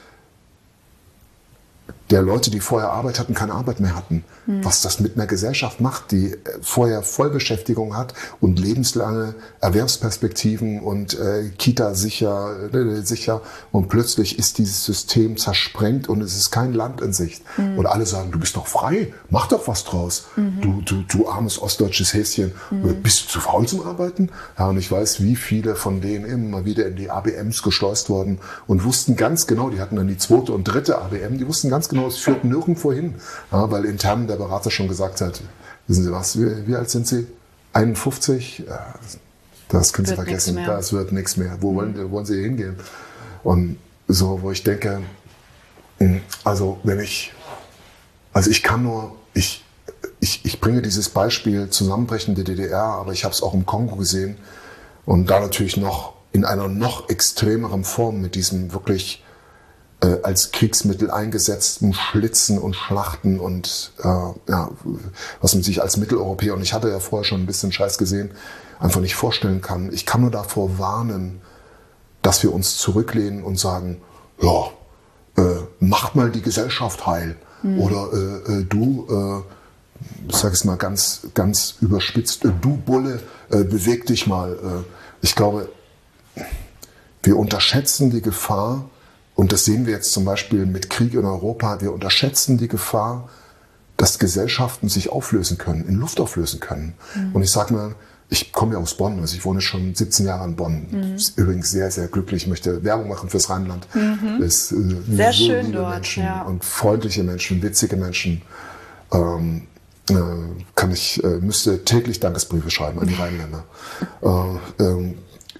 der Leute, die vorher Arbeit hatten, keine Arbeit mehr hatten. Mhm. Was das mit einer Gesellschaft macht, die vorher Vollbeschäftigung hat und lebenslange Erwerbsperspektiven und äh, Kita sicher, äh, sicher und plötzlich ist dieses System zersprengt und es ist kein Land in Sicht. Mhm. Und alle sagen, du bist doch frei, mach doch was draus. Mhm. Du, du, du armes ostdeutsches Häschen, mhm. bist du zu faul zum Arbeiten? Ja, und ich weiß, wie viele von denen immer wieder in die A B Ms geschleust wurden und wussten ganz genau, die hatten dann die zweite und dritte A B M, die wussten ganz genau, es führt nirgendwo hin, ja, weil intern der Berater schon gesagt hat, wissen Sie was, wie, wie alt sind Sie? einundfünfzig? Ja, das können Sie wird vergessen, das wird nichts mehr. Wo wollen, wollen Sie hingehen? Und so, wo ich denke, also wenn ich, also ich kann nur, ich, ich, ich bringe dieses Beispiel zusammenbrechende D D R, aber ich habe es auch im Kongo gesehen und da natürlich noch in einer noch extremeren Form mit diesem wirklich äh, als Kriegsmittel eingesetzten Schlitzen und Schlachten und äh, ja, was man sich als Mitteleuropäer, und ich hatte ja vorher schon ein bisschen Scheiß gesehen, einfach nicht vorstellen kann. Ich kann nur davor warnen, dass wir uns zurücklehnen und sagen, ja, äh, macht mal die Gesellschaft heil. Mhm. Oder äh, äh, du, äh, ich sage es mal ganz, ganz überspitzt, äh, du Bulle, äh, beweg dich mal. Äh, ich glaube, wir unterschätzen die Gefahr, und das sehen wir jetzt zum Beispiel mit Krieg in Europa, wir unterschätzen die Gefahr, dass Gesellschaften sich auflösen können, in Luft auflösen können. Mhm. Und ich sage mal, ich komme ja aus Bonn, also ich wohne schon siebzehn Jahre in Bonn. Mhm. Übrigens sehr, sehr glücklich. Ich möchte Werbung machen fürs Rheinland. Mhm. Es, äh, sehr so schön liebe dort, Menschen ja. und freundliche Menschen, witzige Menschen. Ähm, äh, kann ich, äh, müsste täglich Dankesbriefe schreiben an die Rheinländer. äh, ähm,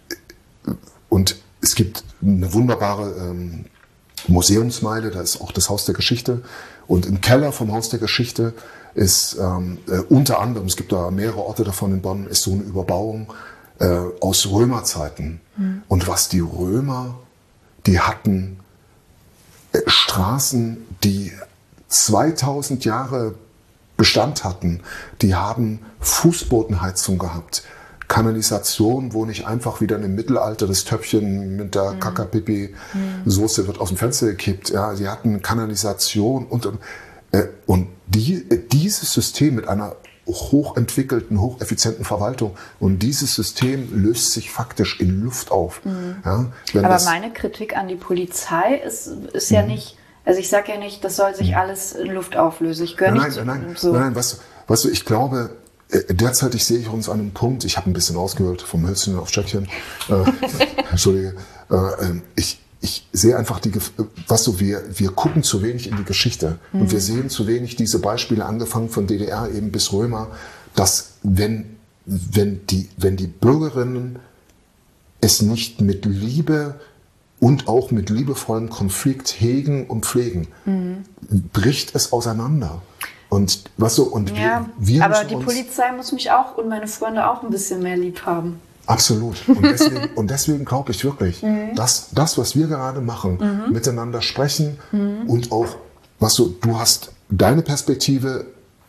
und es gibt eine wunderbare ähm, Museumsmeile, da ist auch das Haus der Geschichte. Und im Keller vom Haus der Geschichte ist ähm, äh, unter anderem, es gibt da mehrere Orte davon in Bonn, ist so eine Überbauung äh, aus Römerzeiten. Mhm. Und was die Römer, die hatten äh, Straßen, die zweitausend Jahre Bestand hatten, die haben Fußbodenheizung gehabt. Kanalisation, wo nicht einfach wieder im Mittelalter das Töpfchen mit der mhm. Kakapipi-Soße wird aus dem Fenster gekippt. Ja, sie hatten Kanalisation und, äh, und die, dieses System mit einer hochentwickelten, hocheffizienten Verwaltung und dieses System löst sich faktisch in Luft auf. Mhm. Ja, aber das, meine Kritik an die Polizei ist, ist ja mhm. nicht, also ich sage ja nicht, das soll sich alles in Luft auflösen. Ich gehöre nein, nicht nein, nein, so. Nein, nein, weißt, weißt du, ich glaube, derzeitig sehe ich uns an einem Punkt, ich habe ein bisschen ausgehört, vom Hölzchen auf Stöckchen, äh, Entschuldige, äh, ich, ich sehe einfach die, was so, wir, wir gucken zu wenig in die Geschichte mhm. und wir sehen zu wenig diese Beispiele, angefangen von D D R eben bis Römer, dass wenn, wenn, die, wenn die Bürgerinnen es nicht mit Liebe und auch mit liebevollem Konflikt hegen und pflegen, mhm. bricht es auseinander. Und was so und ja, wir, wir aber die Polizei muss mich auch und meine Freunde auch ein bisschen mehr lieb haben. Absolut. Und deswegen, und deswegen glaube ich wirklich, mhm. dass das, was wir gerade machen, mhm. miteinander sprechen mhm. und auch, was so, du hast deine Perspektive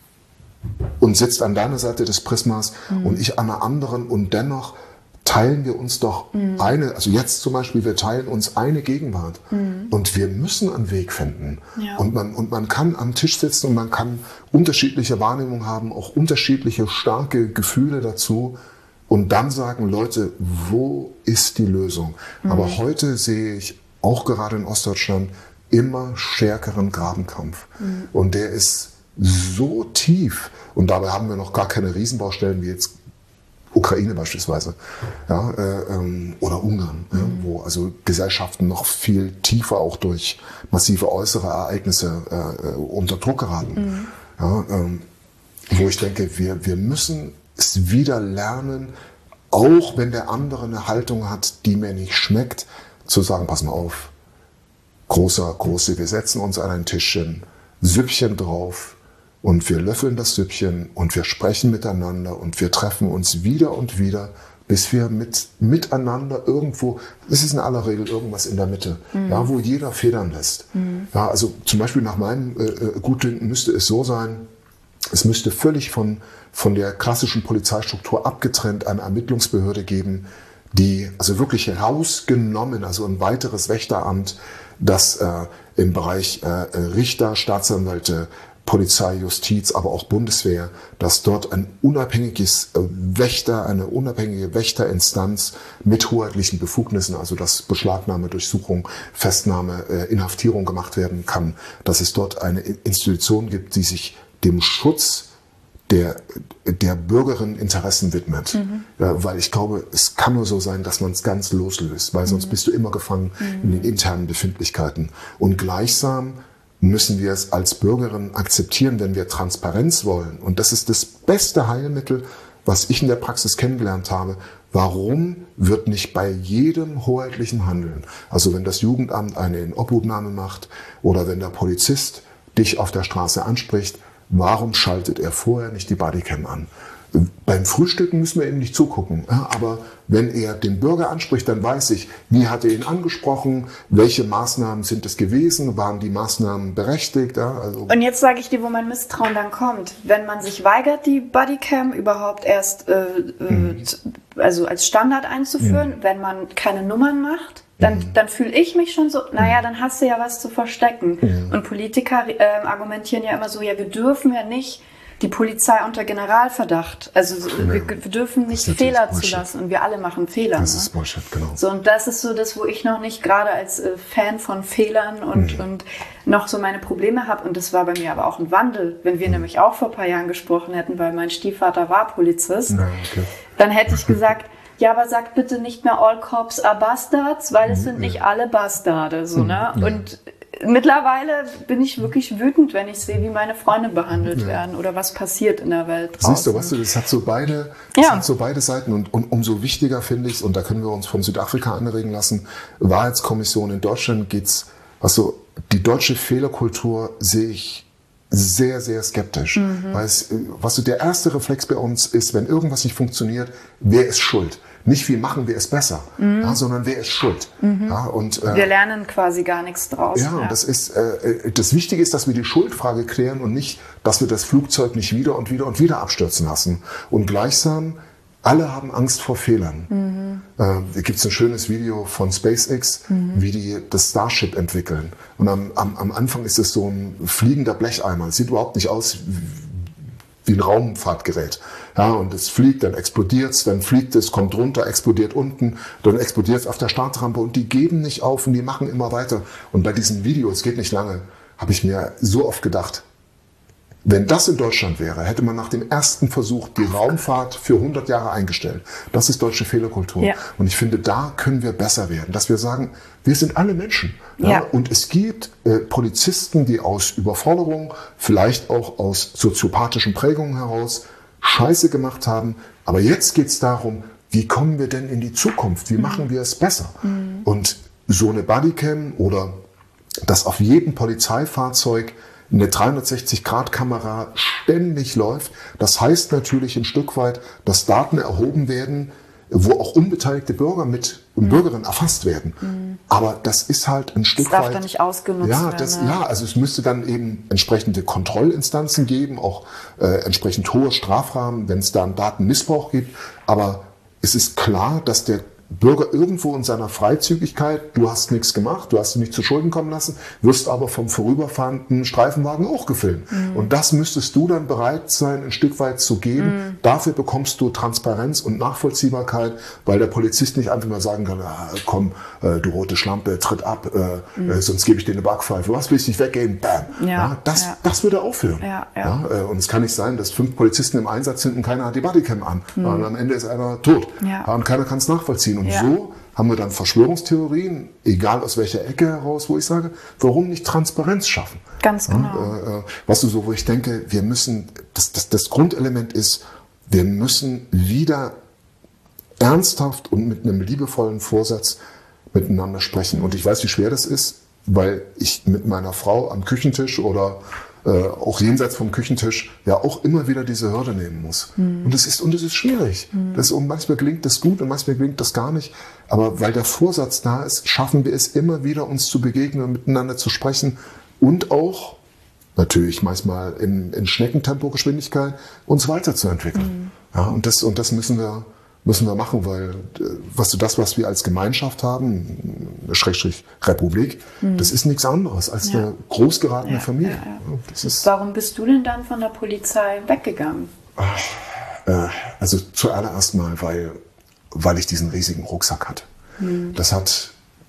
und sitzt an deiner Seite des Prismas mhm. und ich an einer anderen und dennoch teilen wir uns doch mhm. eine, also jetzt zum Beispiel, wir teilen uns eine Gegenwart mhm. und wir müssen einen Weg finden. Ja. Und man, und man kann am Tisch sitzen und man kann unterschiedliche Wahrnehmungen haben, auch unterschiedliche starke Gefühle dazu und dann sagen, Leute, wo ist die Lösung? Mhm. Aber heute sehe ich auch gerade in Ostdeutschland immer stärkeren Grabenkampf mhm. und der ist so tief und dabei haben wir noch gar keine Riesenbaustellen wie jetzt Ukraine beispielsweise, ja, äh, ähm, oder Ungarn, mhm. ja, wo also Gesellschaften noch viel tiefer auch durch massive äußere Ereignisse äh, unter Druck geraten. Mhm. Ja, ähm, wo ich denke, wir, wir müssen es wieder lernen, auch wenn der andere eine Haltung hat, die mir nicht schmeckt, zu sagen, pass mal auf, großer, große, wir setzen uns an ein Tischchen, Süppchen drauf, und wir löffeln das Süppchen und wir sprechen miteinander und wir treffen uns wieder und wieder, bis wir mit, miteinander irgendwo, es ist in aller Regel irgendwas in der Mitte, mhm. ja, wo jeder federn lässt. Mhm. Ja, also zum Beispiel nach meinem äh, Gutdünken müsste es so sein, es müsste völlig von, von der klassischen Polizeistruktur abgetrennt eine Ermittlungsbehörde geben, die also wirklich rausgenommen, also ein weiteres Wächteramt, das äh, im Bereich äh, Richter, Staatsanwälte, Polizei, Justiz, aber auch Bundeswehr, dass dort ein unabhängiges Wächter, eine unabhängige Wächterinstanz mit hoheitlichen Befugnissen, also dass Beschlagnahme, Durchsuchung, Festnahme, Inhaftierung gemacht werden kann, dass es dort eine Institution gibt, die sich dem Schutz der, der Bürgerinteressen widmet. Mhm. Ja, weil ich glaube, es kann nur so sein, dass man es ganz loslöst, weil sonst mhm. bist du immer gefangen mhm. in den internen Befindlichkeiten. Und gleichsam müssen wir es als Bürgerinnen akzeptieren, wenn wir Transparenz wollen. Und das ist das beste Heilmittel, was ich in der Praxis kennengelernt habe. Warum wird nicht bei jedem hoheitlichen Handeln, also wenn das Jugendamt eine Inobhutnahme macht oder wenn der Polizist dich auf der Straße anspricht, warum schaltet er vorher nicht die Bodycam an? Beim Frühstücken müssen wir eben nicht zugucken, ja, aber wenn er den Bürger anspricht, dann weiß ich, wie hat er ihn angesprochen, welche Maßnahmen sind es gewesen, waren die Maßnahmen berechtigt. Ja, also und jetzt sage ich dir, wo mein Misstrauen dann kommt. Wenn man sich weigert, die Bodycam überhaupt erst äh, mhm. also als Standard einzuführen, mhm. wenn man keine Nummern macht, dann, mhm. dann fühle ich mich schon so, naja, dann hast du ja was zu verstecken. Mhm. Und Politiker äh, argumentieren ja immer so, ja, wir dürfen ja nicht die Polizei unter Generalverdacht. Also ja, wir, wir dürfen nicht Fehler Bullshit. zulassen und wir alle machen Fehler. Das ne? ist Bullshit, genau. So, und das ist so das, wo ich noch nicht gerade als äh, Fan von Fehlern und, mhm. und noch so meine Probleme habe. Und das war bei mir aber auch ein Wandel. Wenn wir mhm. nämlich auch vor ein paar Jahren gesprochen hätten, weil mein Stiefvater war Polizist, ja, okay. dann hätte ich gesagt, ja, aber sagt bitte nicht mehr all cops are bastards, weil es sind nicht alle Bastarde. So, ne? Ja. Und mittlerweile bin ich wirklich wütend, wenn ich sehe, wie meine Freunde behandelt ja. werden oder was passiert in der Welt draußen. Siehst du, weißt du, das hat so beide, das ja. hat so beide Seiten und, und umso wichtiger finde ich es, und da können wir uns von Südafrika anregen lassen, Wahrheitskommission in Deutschland geht's, weißt du, die deutsche Fehlerkultur sehe ich sehr, sehr skeptisch. Mhm. Weil es, was so der erste Reflex bei uns ist, wenn irgendwas nicht funktioniert, wer ist schuld? Nicht wie machen wir es besser, mhm. ja, sondern wer ist schuld. Mhm. Ja, und, äh, wir lernen quasi gar nichts draus. Ja, ja. Das, ist, äh, das Wichtige ist, dass wir die Schuldfrage klären und nicht, dass wir das Flugzeug nicht wieder und wieder und wieder abstürzen lassen. Und gleichsam, alle haben Angst vor Fehlern. Mhm. Äh, da gibt es ein schönes Video von SpaceX, mhm. wie die das Starship entwickeln. Und am, am, am Anfang ist es so ein fliegender Blecheimer. Es sieht überhaupt nicht aus wie ein Raumfahrtgerät. Ja, und es fliegt, dann explodiert es, dann fliegt es, kommt runter, explodiert unten, dann explodiert es auf der Startrampe und die geben nicht auf und die machen immer weiter. Und bei diesem Video, es geht nicht lange, habe ich mir so oft gedacht, wenn das in Deutschland wäre, hätte man nach dem ersten Versuch die Raumfahrt für hundert Jahre eingestellt. Das ist deutsche Fehlerkultur. Ja. Und ich finde, da können wir besser werden, dass wir sagen, wir sind alle Menschen. Ja? Ja. Und es gibt äh, Polizisten, die aus Überforderung, vielleicht auch aus soziopathischen Prägungen heraus Scheiße gemacht haben. Aber jetzt geht es darum, wie kommen wir denn in die Zukunft? Wie mhm. machen wir es besser? Mhm. Und so eine Bodycam oder dass auf jedem Polizeifahrzeug eine dreihundertsechzig Grad Kamera ständig läuft. Das heißt natürlich ein Stück weit, dass Daten erhoben werden, wo auch unbeteiligte Bürger mit und mhm. Bürgerinnen erfasst werden. Mhm. Aber das ist halt ein Stück weit... Das darf weit, dann nicht ausgenutzt ja, werden. Das, ja, also es müsste dann eben entsprechende Kontrollinstanzen geben, auch äh, entsprechend hohe Strafrahmen, wenn es da einen Datenmissbrauch gibt. Aber es ist klar, dass der Bürger irgendwo in seiner Freizügigkeit, du hast nichts gemacht, du hast dich nicht zu Schulden kommen lassen, wirst aber vom vorüberfahrenden Streifenwagen auch gefilmt. Mhm. Und das müsstest du dann bereit sein, ein Stück weit zu geben. Mhm. Dafür bekommst du Transparenz und Nachvollziehbarkeit, weil der Polizist nicht einfach mal sagen kann, ah, komm, äh, du rote Schlampe, tritt ab, äh, mhm. äh, sonst gebe ich dir eine Backpfeife. Was, willst du nicht weggehen? Bam. Ja, ja, das, ja. das würde aufhören. Ja, ja. Ja, äh, und es kann nicht sein, dass fünf Polizisten im Einsatz sind und keiner hat die Bodycam an. Mhm. Und am Ende ist einer tot. Ja. Und keiner kann es nachvollziehen. Und ja. so haben wir dann Verschwörungstheorien, egal aus welcher Ecke heraus, wo ich sage, warum nicht Transparenz schaffen? Ganz genau. Ja, äh, was du so, wo ich denke, wir müssen, das, das, das Grundelement ist, wir müssen wieder ernsthaft und mit einem liebevollen Vorsatz miteinander sprechen. Und ich weiß, wie schwer das ist, weil ich mit meiner Frau am Küchentisch oder äh, auch jenseits vom Küchentisch ja auch immer wieder diese Hürde nehmen muss. Mhm. Und es ist und es ist schwierig. Mhm. Das, und manchmal gelingt das gut und manchmal gelingt das gar nicht. Aber weil der Vorsatz da ist, schaffen wir es immer wieder, uns zu begegnen und miteinander zu sprechen und auch natürlich manchmal in, in Schneckentempo-Geschwindigkeit uns weiterzuentwickeln. Mhm. Ja, und das und das müssen wir müssen wir machen, weil was du das, was wir als Gemeinschaft haben, eine Schrägstrich Republik, mhm. das ist nichts anderes als ja. eine großgeratene ja, Familie. Ja, ja. Das ist Warum bist du denn dann von der Polizei weggegangen? Ach, äh, also zuallererst mal, weil, weil ich diesen riesigen Rucksack hatte. Mhm. Das hat,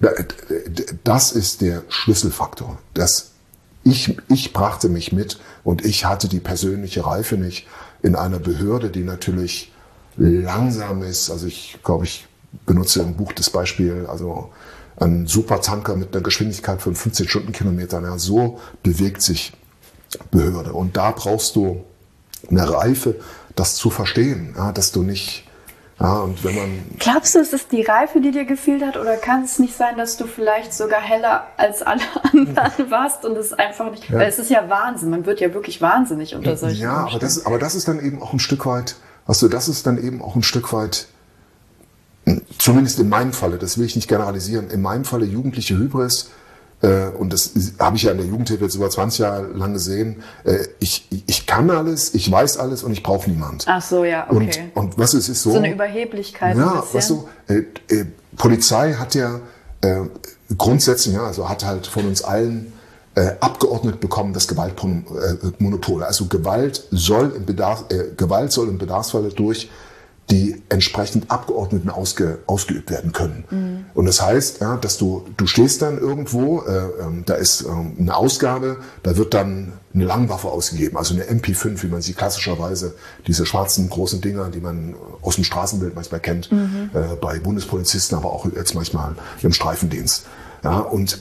das ist der Schlüsselfaktor. Das, ich, ich brachte mich mit und ich hatte die persönliche Reife nicht in einer Behörde, die natürlich langsam ist. Also ich glaube, ich benutze im Buch das Beispiel, also ein Supertanker mit einer Geschwindigkeit von fünfzehn Stundenkilometern, ja, so bewegt sich Behörde. Und da brauchst du eine Reife, das zu verstehen, ja, dass du nicht, ja, und wenn man... Glaubst du, es ist die Reife, die dir gefehlt hat, oder kann es nicht sein, dass du vielleicht sogar heller als alle anderen warst und es einfach nicht, ja. weil es ist ja Wahnsinn, man wird ja wirklich wahnsinnig unter solchen Ja, aber das, aber das ist dann eben auch ein Stück weit, also das ist dann eben auch ein Stück weit, zumindest in meinem Falle, das will ich nicht generalisieren, in meinem Falle jugendliche Hybris, äh, und das habe ich ja in der Jugendhilfe jetzt über zwanzig Jahre lang gesehen, äh, ich, ich kann alles, ich weiß alles und ich brauche niemand. Ach so, ja, okay. Und, und was ist, ist so... So eine Überheblichkeit. Ja, ein bisschen. Weißt du, äh, äh, Polizei hat ja äh, grundsätzlich, ja, also hat halt von uns allen Äh, abgeordnet bekommen das Gewaltmonopol. Also Gewalt soll im Bedarf, äh, Gewalt soll im Bedarfsfalle durch die entsprechend Abgeordneten ausge, ausgeübt werden können. Mhm. Und das heißt, ja, dass du du stehst dann irgendwo, äh, äh, da ist äh, eine Ausgabe, da wird dann eine Langwaffe ausgegeben, also eine M P fünf, wie man sie klassischerweise, diese schwarzen großen Dinger, die man aus dem Straßenbild manchmal kennt, mhm. äh, bei Bundespolizisten, aber auch jetzt manchmal im Streifendienst. Ja, und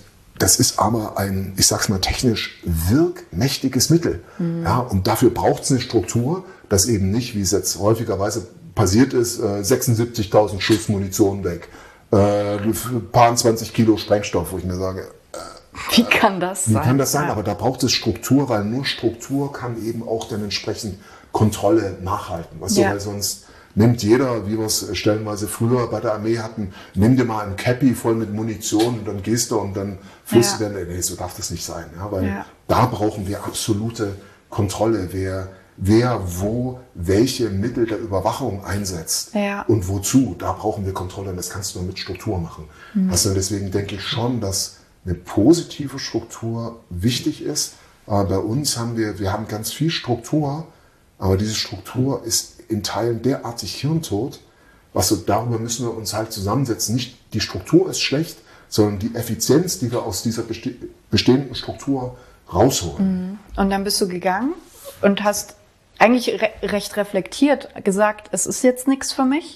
das ist aber ein, ich sag's mal technisch, wirkmächtiges Mittel. Mhm. Ja, und dafür braucht es eine Struktur, dass eben nicht, wie es jetzt häufigerweise passiert ist, äh, sechsundsiebzigtausend Schuss Munition weg, äh, paar zwanzig Kilo Sprengstoff, wo ich mir sage, äh, wie kann das wie sein? Wie kann das sein? Ja. Aber da braucht es Struktur, weil nur Struktur kann eben auch dann entsprechend Kontrolle nachhalten. Weißt ja. du, weil sonst nimmt jeder, wie wir es stellenweise früher bei der Armee hatten, nimm dir mal ein Cappy voll mit Munition und dann gehst du und dann fühlst ja. du dann, nee, so darf das nicht sein. Ja, weil ja. da brauchen wir absolute Kontrolle, wer, wer wo welche Mittel der Überwachung einsetzt ja. und wozu. Da brauchen wir Kontrolle und das kannst du nur mit Struktur machen. Mhm. Also deswegen denke ich schon, dass eine positive Struktur wichtig ist. Aber bei uns haben wir, wir haben ganz viel Struktur, aber diese Struktur ist in Teilen derartig hirntot, was so, darüber müssen wir uns halt zusammensetzen. Nicht die Struktur ist schlecht, sondern die Effizienz, die wir aus dieser beste- bestehenden Struktur rausholen. Und dann bist du gegangen und hast eigentlich re- recht reflektiert gesagt, es ist jetzt nichts für mich.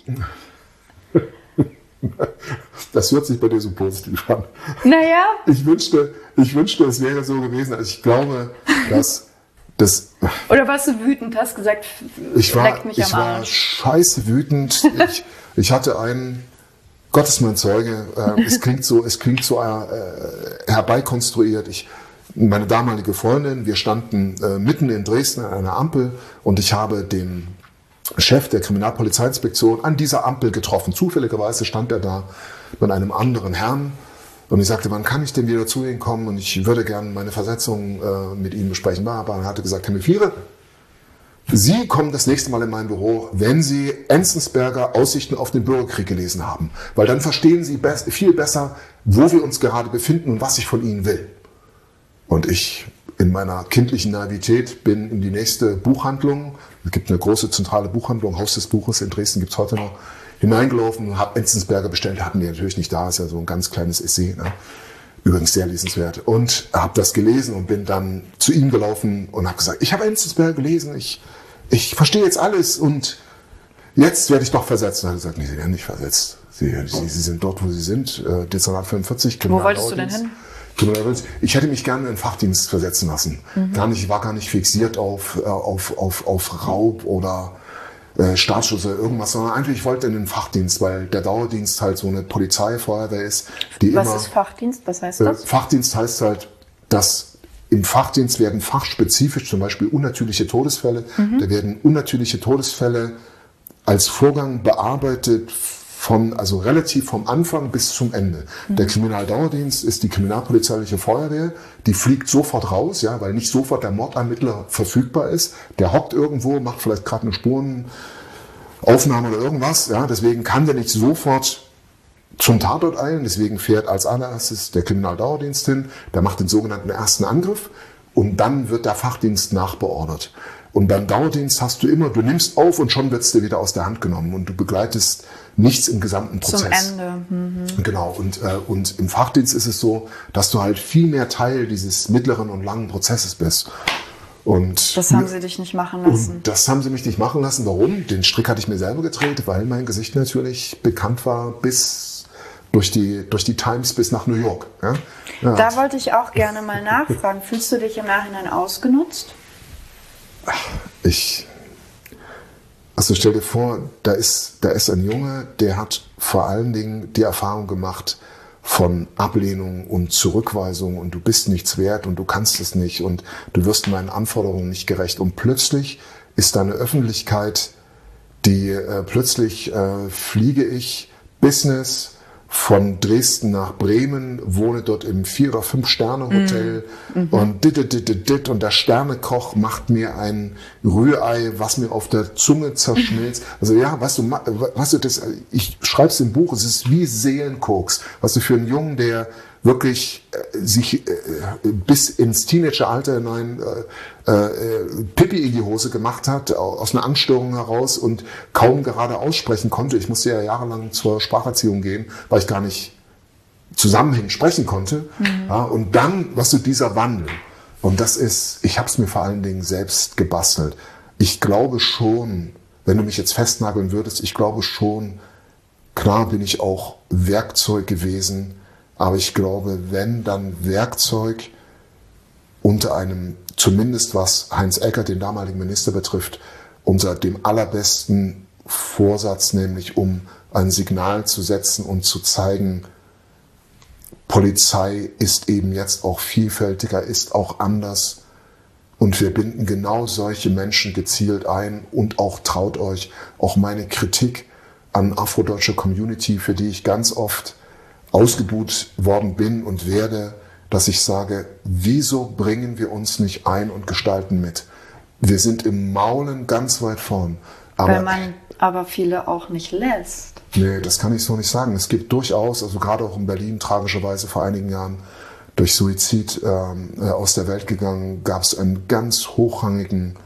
Das hört sich bei dir so positiv an. Naja. Ich wünschte, ich wünschte, es wäre so gewesen. Also ich glaube, dass das. Oder warst du wütend, hast gesagt, ich war, leckt mich ich am war Arsch. scheiße wütend. Ich, ich hatte einen, Gott ist mein Zeuge, äh, es klingt so, es klingt so äh, herbeikonstruiert. Ich, meine damalige Freundin, wir standen äh, mitten in Dresden an einer Ampel und ich habe den Chef der Kriminalpolizeiinspektion an dieser Ampel getroffen. Zufälligerweise stand er da mit einem anderen Herrn. Und ich sagte, wann kann ich denn wieder zu Ihnen kommen? Und ich würde gerne meine Versetzung äh, mit Ihnen besprechen. Aber er hatte gesagt, Herr Mefire, Sie kommen das nächste Mal in mein Büro, wenn Sie Enzensberger Aussichten auf den Bürgerkrieg gelesen haben. Weil dann verstehen Sie be- viel besser, wo wir uns gerade befinden und was ich von Ihnen will. Und ich in meiner kindlichen Naivität bin in die nächste Buchhandlung, es gibt eine große zentrale Buchhandlung, Haus des Buches in Dresden gibt's heute noch, hineingelaufen, habe Enzensberger bestellt, hatten die natürlich nicht da, ist ja so ein ganz kleines Essay, ne? Übrigens sehr lesenswert. Und habe das gelesen und bin dann zu ihm gelaufen und habe gesagt, ich habe Enzensberger gelesen, ich, ich verstehe jetzt alles und jetzt werde ich doch versetzt. Und er hat gesagt, nee, Sie werden nicht versetzt. Sie, Sie, Sie sind dort, wo Sie sind, äh, Dezernat fünfundvierzig. Wo wolltest du denn hin? Ich hätte mich gerne in den Fachdienst versetzen lassen. Mhm. Gar nicht, ich war gar nicht fixiert auf, auf, auf, auf Raub oder äh, Staatsschutz oder irgendwas, sondern einfach, ich wollte in den Fachdienst, weil der Dauerdienst halt so eine Polizeifeuerwehr ist, die Was immer... ist Fachdienst? Was heißt das? Äh, Fachdienst heißt halt, dass im Fachdienst werden fachspezifisch zum Beispiel unnatürliche Todesfälle, mhm. da werden unnatürliche Todesfälle als Vorgang bearbeitet, von, also relativ vom Anfang bis zum Ende. Mhm. Der Kriminaldauerdienst ist die kriminalpolizeiliche Feuerwehr, die fliegt sofort raus, ja, weil nicht sofort der Mordermittler verfügbar ist. Der hockt irgendwo, macht vielleicht gerade eine Spurenaufnahme oder irgendwas, ja, deswegen kann der nicht sofort zum Tatort eilen, deswegen fährt als allererstes der Kriminaldauerdienst hin, der macht den sogenannten ersten Angriff und dann wird der Fachdienst nachbeordert. Und beim Dauerdienst hast du immer, du nimmst auf und schon wird es dir wieder aus der Hand genommen und du begleitest nichts im gesamten Prozess. Zum Ende. Mhm. Genau. Und, äh, und im Fachdienst ist es so, dass du halt viel mehr Teil dieses mittleren und langen Prozesses bist. Und das haben sie dich nicht machen lassen. Und das haben sie mich nicht machen lassen. Warum? Den Strick hatte ich mir selber gedreht, weil mein Gesicht natürlich bekannt war bis durch die, durch die Times bis nach New York. Ja? Ja. Da wollte ich auch gerne mal nachfragen. Fühlst du dich im Nachhinein ausgenutzt? Ich, also stell dir vor, da ist, da ist ein Junge, der hat vor allen Dingen die Erfahrung gemacht von Ablehnung und Zurückweisung und du bist nichts wert und du kannst es nicht und du wirst meinen Anforderungen nicht gerecht. Und plötzlich ist da eine Öffentlichkeit, die äh, plötzlich äh, fliege ich Business von Dresden nach Bremen, wohne dort im Vier- oder Fünf-Sterne-Hotel mm. und dit, dit, dit, dit, und der Sternekoch macht mir ein Rührei, was mir auf der Zunge zerschmilzt. Also ja, weißt du, weißt du, das, ich schreib's im Buch, es ist wie Seelenkoks. Weißt du, für einen Jungen, der wirklich äh, sich äh, bis ins Teenageralter hinein äh, äh, Pipi in die Hose gemacht hat, aus einer Angststörung heraus und kaum gerade aussprechen konnte. Ich musste ja jahrelang zur Spracherziehung gehen, weil ich gar nicht zusammenhängend sprechen konnte. Mhm. Ja, und dann, was du, dieser Wandel. Und das ist, ich habe es mir vor allen Dingen selbst gebastelt. Ich glaube schon, wenn du mich jetzt festnageln würdest, ich glaube schon, klar bin ich auch Werkzeug gewesen, Aber ich glaube, wenn, dann Werkzeug unter einem, zumindest was Heinz Eckert, den damaligen Minister, betrifft, unter dem allerbesten Vorsatz, nämlich um ein Signal zu setzen und zu zeigen, Polizei ist eben jetzt auch vielfältiger, ist auch anders. Und wir binden genau solche Menschen gezielt ein. Und auch traut euch, auch meine Kritik an afrodeutsche Community, für die ich ganz oft ausgebuht worden bin und werde, dass ich sage, wieso bringen wir uns nicht ein und gestalten mit? Wir sind im Maulen ganz weit vorn. Aber, Weil man aber viele auch nicht lässt. Nee, das kann ich so nicht sagen. Es gibt durchaus, also gerade auch in Berlin, tragischerweise vor einigen Jahren durch Suizid ähm, aus der Welt gegangen, gab es einen ganz hochrangigen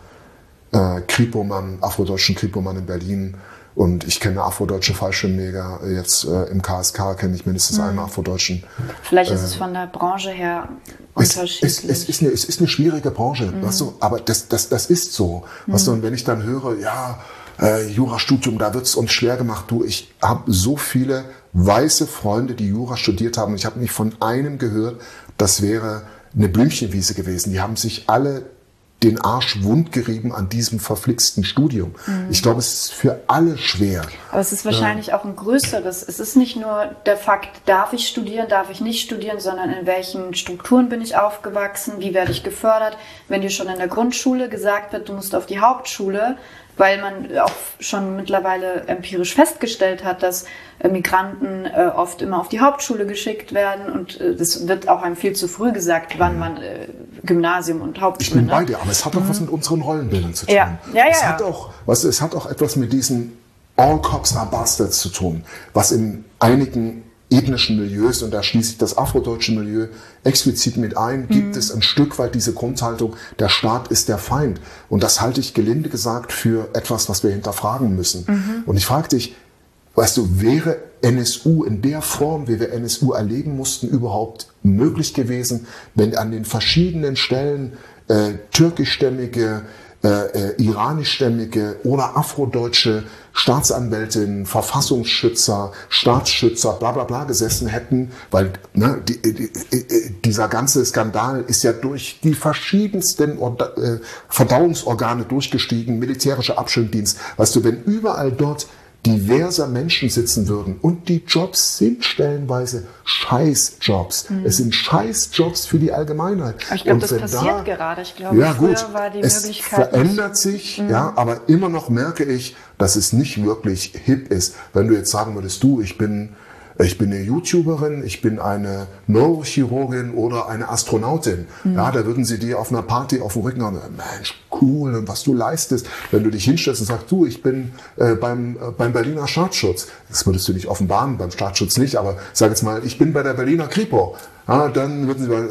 äh, Kripo-Mann, afrodeutschen Kripo-Mann in Berlin. Und ich kenne afrodeutsche Fallschirmjäger. Jetzt äh, im K S K kenne ich mindestens mhm. einen afrodeutschen. Vielleicht ist äh, es von der Branche her es, unterschiedlich. Es, es, ist eine, es ist eine schwierige Branche, mhm. weißt du? Aber das, das, das ist so. Mhm. Weißt du? Und wenn ich dann höre, ja, äh, Jurastudium, da wird es uns schwer gemacht. Du, ich habe so viele weiße Freunde, die Jura studiert haben. Und ich habe nicht von einem gehört, das wäre eine Blümchenwiese gewesen. Die haben sich alle den Arsch wund gerieben an diesem verflixten Studium. Mhm. Ich glaube, es ist für alle schwer. Aber es ist wahrscheinlich ja. auch ein größeres. Es ist nicht nur der Fakt, darf ich studieren, darf ich nicht studieren, sondern in welchen Strukturen bin ich aufgewachsen, wie werde ich gefördert. Wenn dir schon in der Grundschule gesagt wird, du musst auf die Hauptschule, weil man auch schon mittlerweile empirisch festgestellt hat, dass äh, Migranten äh, oft immer auf die Hauptschule geschickt werden und äh, das wird auch einem viel zu früh gesagt, wann man äh, Gymnasium und Hauptschule. Ich bin ne? bei dir, aber es hat auch mhm. was mit unseren Rollenbildern zu tun. Ja. Ja, ja, es, ja. Hat auch, weißt du, es hat auch etwas mit diesen All Cops are Bastards zu tun, was in einigen ethnischen Milieus, und da schließe ich das afrodeutsche Milieu explizit mit ein, gibt mhm. es ein Stück weit diese Grundhaltung, der Staat ist der Feind. Und das halte ich gelinde gesagt für etwas, was wir hinterfragen müssen. Mhm. Und ich frage dich, weißt du, wäre N S U in der Form, wie wir N S U erleben mussten, überhaupt möglich gewesen, wenn an den verschiedenen Stellen äh, türkischstämmige, äh, äh, iranischstämmige oder afrodeutsche Staatsanwältinnen, Verfassungsschützer, Staatsschützer, bla bla bla gesessen hätten, weil ne, die, die, dieser ganze Skandal ist ja durch die verschiedensten Verdauungsorgane durchgestiegen, militärischer Abschirmdienst. Weißt du, wenn überall dort diverser Menschen sitzen würden und die Jobs sind stellenweise Scheißjobs. Mhm. Es sind Scheißjobs für die Allgemeinheit. Aber ich glaube, das passiert da, gerade. Ich glaube, ja, früher gut, war die es Möglichkeit verändert sich, mhm. ja, aber immer noch merke ich, dass es nicht wirklich hip ist. Wenn du jetzt sagen würdest, du, ich bin Ich bin eine YouTuberin, ich bin eine Neurochirurgin oder eine Astronautin. Mhm. Ja, da würden sie dir auf einer Party auf dem Rücken haben, Mensch, cool, und was du leistest. Wenn du dich hinstellst und sagst, du, ich bin äh, beim, äh, beim Berliner Staatsschutz. Das würdest du nicht offenbaren, beim Staatsschutz nicht, aber sag jetzt mal, ich bin bei der Berliner Kripo. Ja, dann würden sie mal,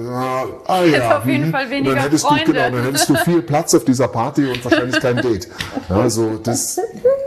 äh, ah ja. Auf jeden hm. Fall weniger dann hättest Freunde. Du, genau, dann hättest du viel Platz auf dieser Party und wahrscheinlich kein Date. Ja, so, das...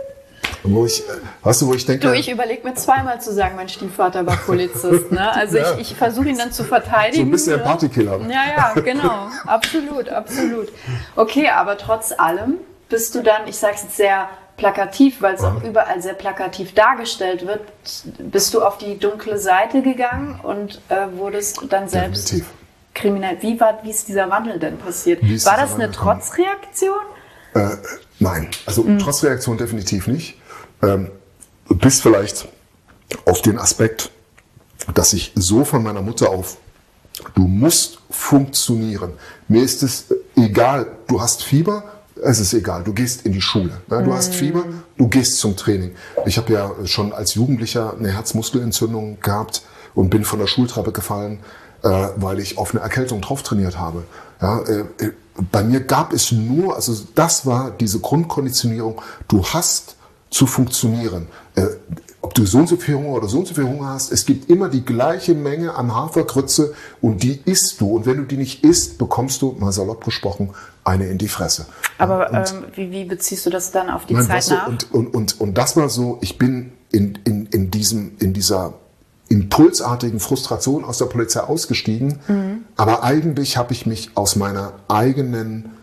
Wo ich, weißt du, wo ich denke... Du, ich überlege mir zweimal zu sagen, mein Stiefvater war Polizist. Ne? Also ja. ich, ich versuche ihn dann zu verteidigen. So ein bisschen ne? Partykiller. Ja, ja, genau. Absolut, absolut. Okay, aber trotz allem bist du dann, ich sage es jetzt sehr plakativ, weil es auch überall sehr plakativ dargestellt wird, bist du auf die dunkle Seite gegangen und äh, wurdest dann selbst Definitiv. kriminell. Wie, war, wie ist dieser Wandel denn passiert? War das eine Trotzreaktion? Äh, nein, also mhm. Trotzreaktion definitiv nicht. Ähm, du bist vielleicht auf den Aspekt, dass ich so von meiner Mutter auf, du musst funktionieren. Mir ist es egal, du hast Fieber, es ist egal, du gehst in die Schule. Ne? Du mm. hast Fieber, du gehst zum Training. Ich habe ja schon als Jugendlicher eine Herzmuskelentzündung gehabt und bin von der Schultreppe gefallen, äh, weil ich auf eine Erkältung drauf trainiert habe. Ja, äh, bei mir gab es nur, also das war diese Grundkonditionierung, du hast zu funktionieren. Äh, ob du so und so viel Hunger oder so und so viel Hunger hast, es gibt immer die gleiche Menge an Hafergrütze und die isst du. Und wenn du die nicht isst, bekommst du, mal salopp gesprochen, eine in die Fresse. Aber und, ähm, wie, wie beziehst du das dann auf die nein, Zeit nach? Und, und, und, und das war so, ich bin in, in, in, diesem, in dieser impulsartigen Frustration aus der Polizei ausgestiegen, mhm. aber eigentlich habe ich mich aus meiner eigenen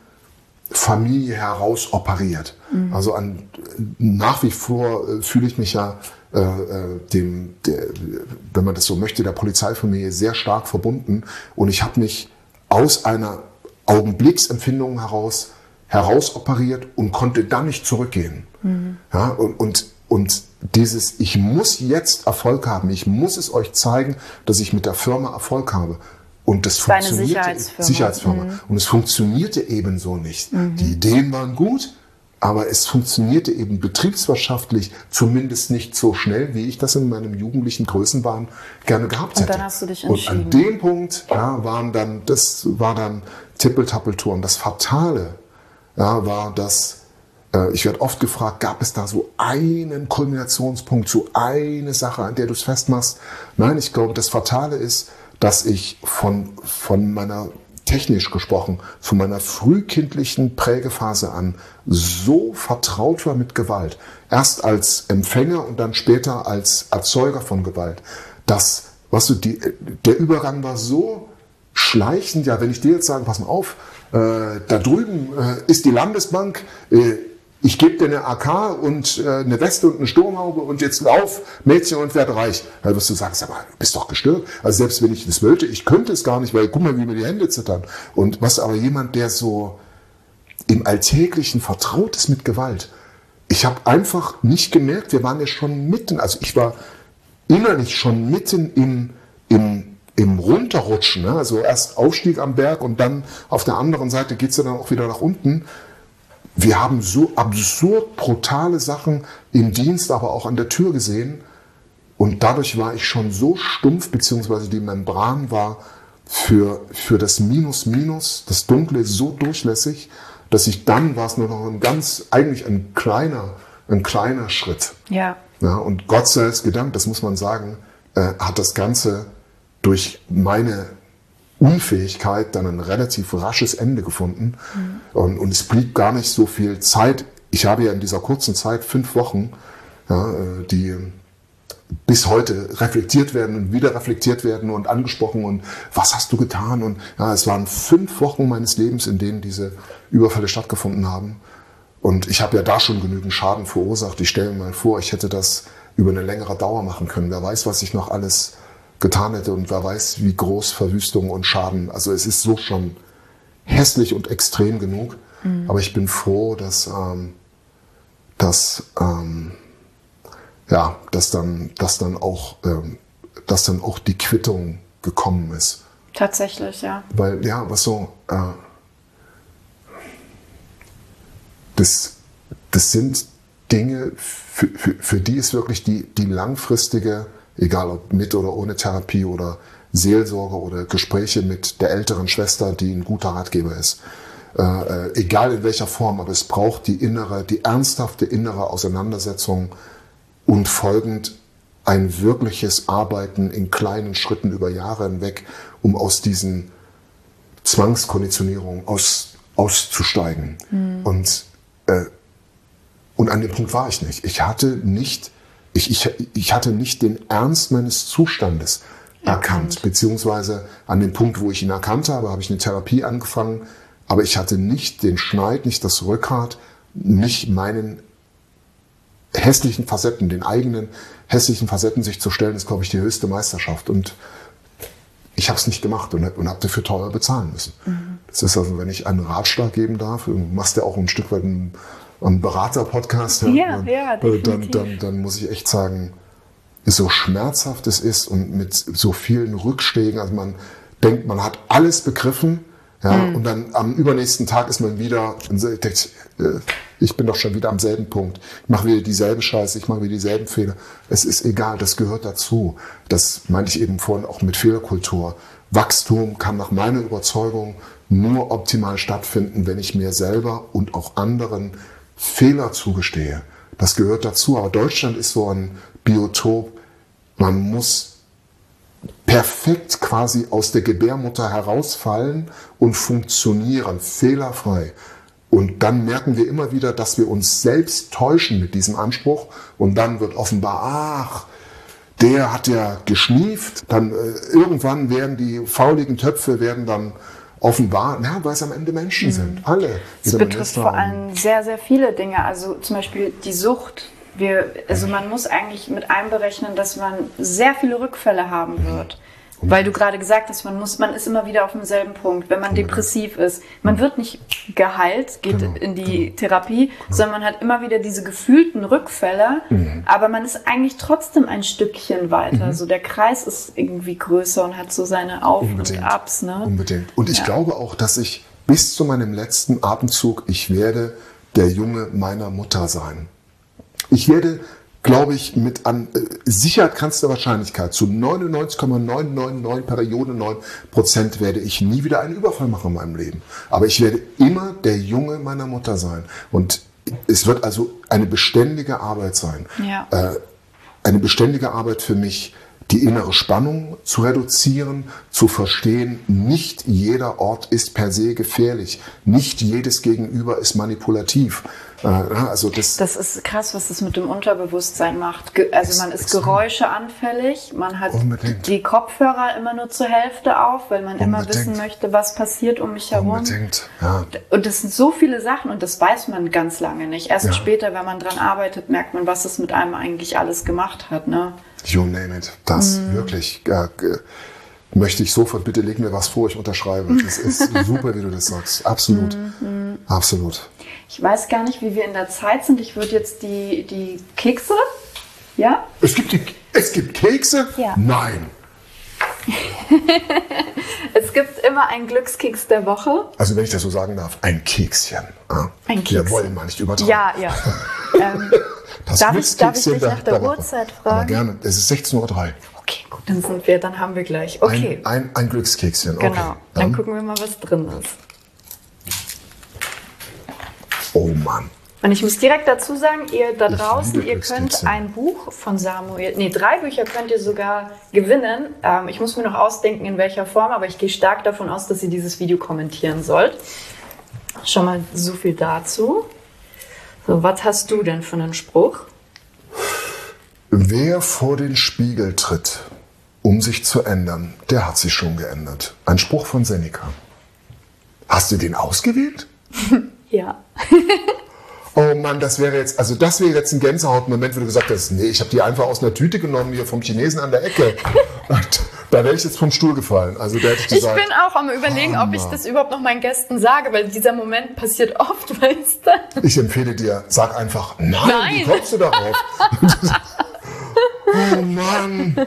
Familie heraus operiert. Mhm. Also an, nach wie vor äh, fühle ich mich ja äh, dem, der, wenn man das so möchte, der Polizeifamilie sehr stark verbunden. Und ich habe mich aus einer Augenblicksempfindung heraus herausoperiert und konnte dann nicht zurückgehen. Mhm. Ja, und, und, und dieses, ich muss jetzt Erfolg haben, ich muss es euch zeigen, dass ich mit der Firma Erfolg habe. Und das funktionierte, Sicherheitsfirma. Sicherheitsfirma. Mhm. Und es funktionierte ebenso nicht. Mhm. Die Ideen waren gut, aber es funktionierte eben betriebswirtschaftlich zumindest nicht so schnell, wie ich das in meinem jugendlichen Größenwahn gerne gehabt hätte. Und dann hast du dich entschieden. Und an dem Punkt, ja, waren dann, das war dann Tippeltappeltour. Und das Fatale, ja, war, dass äh, ich werde oft gefragt, gab es da so einen Kulminationspunkt, so eine Sache, an der du es festmachst? Nein, ich glaube, das Fatale ist, dass ich von, von meiner, technisch gesprochen, von meiner frühkindlichen Prägephase an so vertraut war mit Gewalt, erst als Empfänger und dann später als Erzeuger von Gewalt, dass, weißt du, die, der Übergang war so schleichend, ja, wenn ich dir jetzt sage, pass mal auf, äh, da drüben äh, ist die Landesbank, äh, ich gebe dir eine A K und äh, eine Weste und eine Sturmhaube und jetzt lauf, Mädchen, und werd reich. Da wirst du sagen, sag mal, du bist doch gestört. Also selbst wenn ich das wollte, ich könnte es gar nicht, weil guck mal, wie mir die Hände zittern. Und was aber jemand, der so im Alltäglichen vertraut ist mit Gewalt, ich habe einfach nicht gemerkt, wir waren ja schon mitten, also ich war innerlich schon mitten im, im im Runterrutschen, ne? Also erst Aufstieg am Berg und dann auf der anderen Seite geht es ja dann auch wieder nach unten. Wir haben so absurd brutale Sachen im Dienst, aber auch an der Tür gesehen. Und dadurch war ich schon so stumpf, beziehungsweise die Membran war für, für das Minus Minus, das Dunkle, so durchlässig, dass ich dann, war es nur noch ein ganz, eigentlich ein kleiner, ein kleiner Schritt. Ja. Ja, und Gott sei es gedankt, das muss man sagen, äh, hat das Ganze durch meine Unfähigkeit dann ein relativ rasches Ende gefunden. Mhm. Und, und es blieb gar nicht so viel Zeit. Ich habe ja in dieser kurzen Zeit fünf Wochen, ja, die bis heute reflektiert werden und wieder reflektiert werden und angesprochen und was hast du getan? Und ja, es waren fünf Wochen meines Lebens, in denen diese Überfälle stattgefunden haben. Und ich habe ja da schon genügend Schaden verursacht. Ich stelle mir mal vor, ich hätte das über eine längere Dauer machen können. Wer weiß, was ich noch alles getan hätte und wer weiß, wie groß Verwüstung und Schaden. Also es ist so schon hässlich und extrem genug. Mhm. Aber ich bin froh, dass, ähm, dass, ähm, ja, dass, dann, dass, dann auch, ähm, dass dann auch die Quittung gekommen ist. Tatsächlich, ja. Weil, ja, was so, äh, das, das sind Dinge, für, für, für die ist wirklich die, die langfristige, egal ob mit oder ohne Therapie oder Seelsorge oder Gespräche mit der älteren Schwester, die ein guter Ratgeber ist. Äh, egal in welcher Form, aber es braucht die innere, die ernsthafte innere Auseinandersetzung und folgend ein wirkliches Arbeiten in kleinen Schritten über Jahre hinweg, um aus diesen Zwangskonditionierungen aus, auszusteigen. Mhm. Und, äh, und an dem Punkt war ich nicht. Ich hatte nicht Ich, ich, ich hatte nicht den Ernst meines Zustandes erkannt, erkannt, beziehungsweise an dem Punkt, wo ich ihn erkannt habe, habe ich eine Therapie angefangen, aber ich hatte nicht den Schneid, nicht das Rückgrat, mich meinen hässlichen Facetten, den eigenen hässlichen Facetten sich zu stellen, ist, glaube ich, die höchste Meisterschaft. Und ich habe es nicht gemacht und, und habe dafür teuer bezahlen müssen. Mhm. Das ist also, wenn ich einen Ratschlag geben darf, du machst ja auch ein Stück weit einen Ein Berater-Podcast, ja, ja, ja, dann, dann, dann muss ich echt sagen, so schmerzhaft es ist und mit so vielen Rückschlägen, also man denkt, man hat alles begriffen, ja, mhm. und dann am übernächsten Tag ist man wieder, und denkt, ich bin doch schon wieder am selben Punkt, ich mache wieder dieselbe Scheiße, ich mache wieder dieselben Fehler. Es ist egal, das gehört dazu. Das meinte ich eben vorhin auch mit Fehlerkultur. Wachstum kann nach meiner Überzeugung nur optimal stattfinden, wenn ich mir selber und auch anderen Fehler zugestehe. Das gehört dazu. Aber Deutschland ist so ein Biotop. Man muss perfekt quasi aus der Gebärmutter herausfallen und funktionieren, fehlerfrei. Und dann merken wir immer wieder, dass wir uns selbst täuschen mit diesem Anspruch. Und dann wird offenbar, ach, der hat ja geschnieft. Dann äh, irgendwann werden die fauligen Töpfe werden dann offenbar, ja, weil es am Ende Menschen sind. Alle. Es betrifft vor allem sehr, sehr viele Dinge. Also zum Beispiel die Sucht wir, also man muss eigentlich mit einberechnen, dass man sehr viele Rückfälle haben wird. Weil du gerade gesagt hast, man muss, man ist immer wieder auf demselben Punkt, wenn man depressiv ist. Man wird nicht geheilt, geht genau, in die genau. Therapie, genau. sondern man hat immer wieder diese gefühlten Rückfälle, mhm. aber man ist eigentlich trotzdem ein Stückchen weiter. Mhm. So der Kreis ist irgendwie größer und hat so seine Auf- Unbedingt. und Abs. Ne? Unbedingt. Und ich ja. glaube auch, dass ich bis zu meinem letzten Atemzug, ich werde der Junge meiner Mutter sein. Ich werde, glaube ich, mit an äh, Sicherheit grenzender Wahrscheinlichkeit zu neunundneunzig Komma neun neun neun Periode neun Prozent werde ich nie wieder einen Überfall machen in meinem Leben. Aber ich werde immer der Junge meiner Mutter sein. Und es wird also eine beständige Arbeit sein. Ja. Äh, eine beständige Arbeit für mich, die innere Spannung zu reduzieren, zu verstehen, nicht jeder Ort ist per se gefährlich, nicht jedes Gegenüber ist manipulativ. Also das, das ist krass, was das mit dem Unterbewusstsein macht. Also man ist geräuscheanfällig, man hat unbedingt. die Kopfhörer immer nur zur Hälfte auf, weil man unbedingt. immer wissen möchte, was passiert um mich herum. Unbedingt, ja. Und das sind so viele Sachen und das weiß man ganz lange nicht. Erst ja. später, wenn man dran arbeitet, merkt man, was es mit einem eigentlich alles gemacht hat. Ne? You name it. Das mm. wirklich äh, möchte ich sofort, bitte leg mir was vor, ich unterschreibe. Das ist super, wie du das sagst. Absolut. Mm, mm. Absolut. Ich weiß gar nicht, wie wir in der Zeit sind. Ich würde jetzt die, die Kekse, ja? Es gibt, die, es gibt Kekse? Ja. Nein. Es gibt immer einen Glückskeks der Woche. Also wenn ich das so sagen darf, ein Kekschen. Ah, ein Keks. Wir wollen mal nicht übertreiben. Ja, ja. ähm, das darf, ich, darf ich dich nach der, der Uhrzeit fragen? Aber gerne. Es ist sechzehn Uhr drei. Okay, gut, dann sind wir, dann haben wir gleich. Okay. Ein, ein, ein Glückskekschen. Genau. Okay. Dann, dann gucken wir mal, was drin ist. Oh Mann. Und ich muss direkt dazu sagen, ihr da draußen, ihr könnt ein Buch von Samuel, nee, drei Bücher könnt ihr sogar gewinnen. Ähm, ich muss mir noch ausdenken, in welcher Form, aber ich gehe stark davon aus, dass ihr dieses Video kommentieren sollt. Schon mal so viel dazu. So, was hast du denn für einen Spruch? Wer vor den Spiegel tritt, um sich zu ändern, der hat sich schon geändert. Ein Spruch von Seneca. Hast du den ausgewählt? Ja. Oh Mann, das wäre jetzt, also das wäre jetzt ein Gänsehautmoment, wo du gesagt hast, nee, ich habe die einfach aus einer Tüte genommen, hier vom Chinesen an der Ecke. Und da wäre ich jetzt vom Stuhl gefallen. Also da hätte ich gesagt, ich bin auch am Überlegen, Hammer. ob ich das überhaupt noch meinen Gästen sage, weil dieser Moment passiert oft, weißt du? Ich empfehle dir, sag einfach, nein, nein. Wie kommst du darauf? Oh Mann.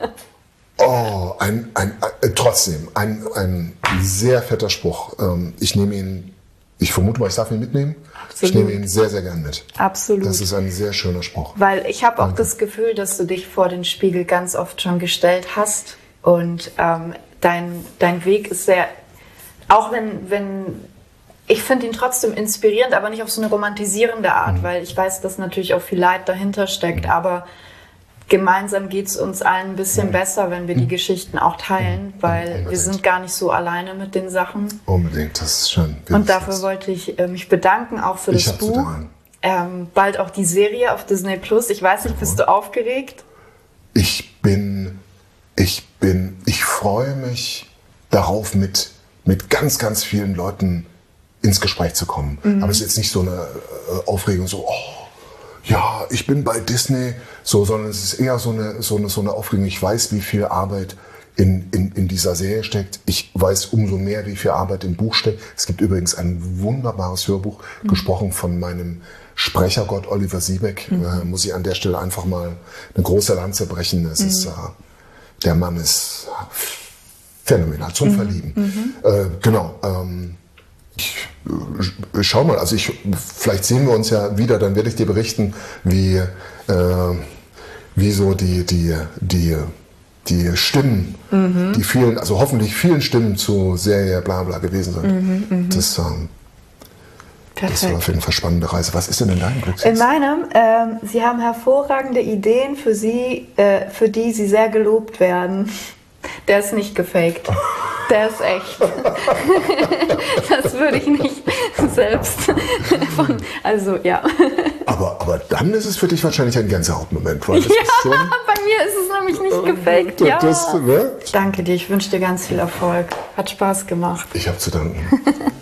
Oh, ein, ein, ein, trotzdem, ein, ein sehr fetter Spruch. Ich nehme ihn, ich vermute mal, ich darf ihn mitnehmen. Absolut. Ich nehme ihn sehr, sehr gern mit. Absolut. Das ist ein sehr schöner Spruch. Weil ich habe auch das Gefühl, dass du dich vor den Spiegel ganz oft schon gestellt hast. Und ähm, dein, dein Weg ist sehr, auch wenn, wenn ich finde ihn trotzdem inspirierend, aber nicht auf so eine romantisierende Art, mhm. weil ich weiß, dass natürlich auch viel Leid dahinter steckt. Mhm. Aber gemeinsam geht es uns allen ein bisschen mhm. besser, wenn wir die Geschichten auch teilen, weil Unbedingt. wir sind gar nicht so alleine mit den Sachen. Unbedingt, das ist schön. Wir Und dafür das. wollte ich äh, mich bedanken, auch für ich das Buch. Ähm, bald auch die Serie auf Disney Plus. Ich weiß nicht, bist du aufgeregt? Ich bin, ich bin, ich freue mich darauf, mit, mit ganz, ganz vielen Leuten ins Gespräch zu kommen. Mhm. Aber es ist jetzt nicht so eine äh, Aufregung, so, oh, ja, ich bin bei Disney, so, sondern es ist eher so eine, so eine, so eine Aufregung. Ich weiß, wie viel Arbeit in, in, in dieser Serie steckt. Ich weiß umso mehr, wie viel Arbeit im Buch steckt. Es gibt übrigens ein wunderbares Hörbuch, mhm. gesprochen von meinem Sprechergott Oliver Siebeck. Mhm. Äh, muss ich an der Stelle einfach mal eine große Lanze brechen. Es mhm. ist, äh, der Mann ist phänomenal, zum mhm. Verlieben. Mhm. Äh, genau, ähm, Ich, schau mal, also ich, vielleicht sehen wir uns ja wieder, dann werde ich dir berichten, wie, äh, wie so die, die, die, die Stimmen, mhm. die vielen, also hoffentlich vielen Stimmen zur Serie bla bla gewesen sind. Mhm, das, ähm, das war auf jeden Fall eine spannende Reise. Was ist denn in deinem Glückskeks? In meinem, ähm, Sie haben hervorragende Ideen, für Sie, äh, für die Sie sehr gelobt werden. Der ist nicht gefaked. Der ist echt. Das würde ich nicht selbst von, also ja. Aber, aber dann ist es für dich wahrscheinlich ein Gänsehautmoment. Weil das ja, ist schon, bei mir ist es nämlich nicht gefaked. Ja. Das, ne? Danke dir, ich wünsche dir ganz viel Erfolg. Hat Spaß gemacht. Ich habe zu danken.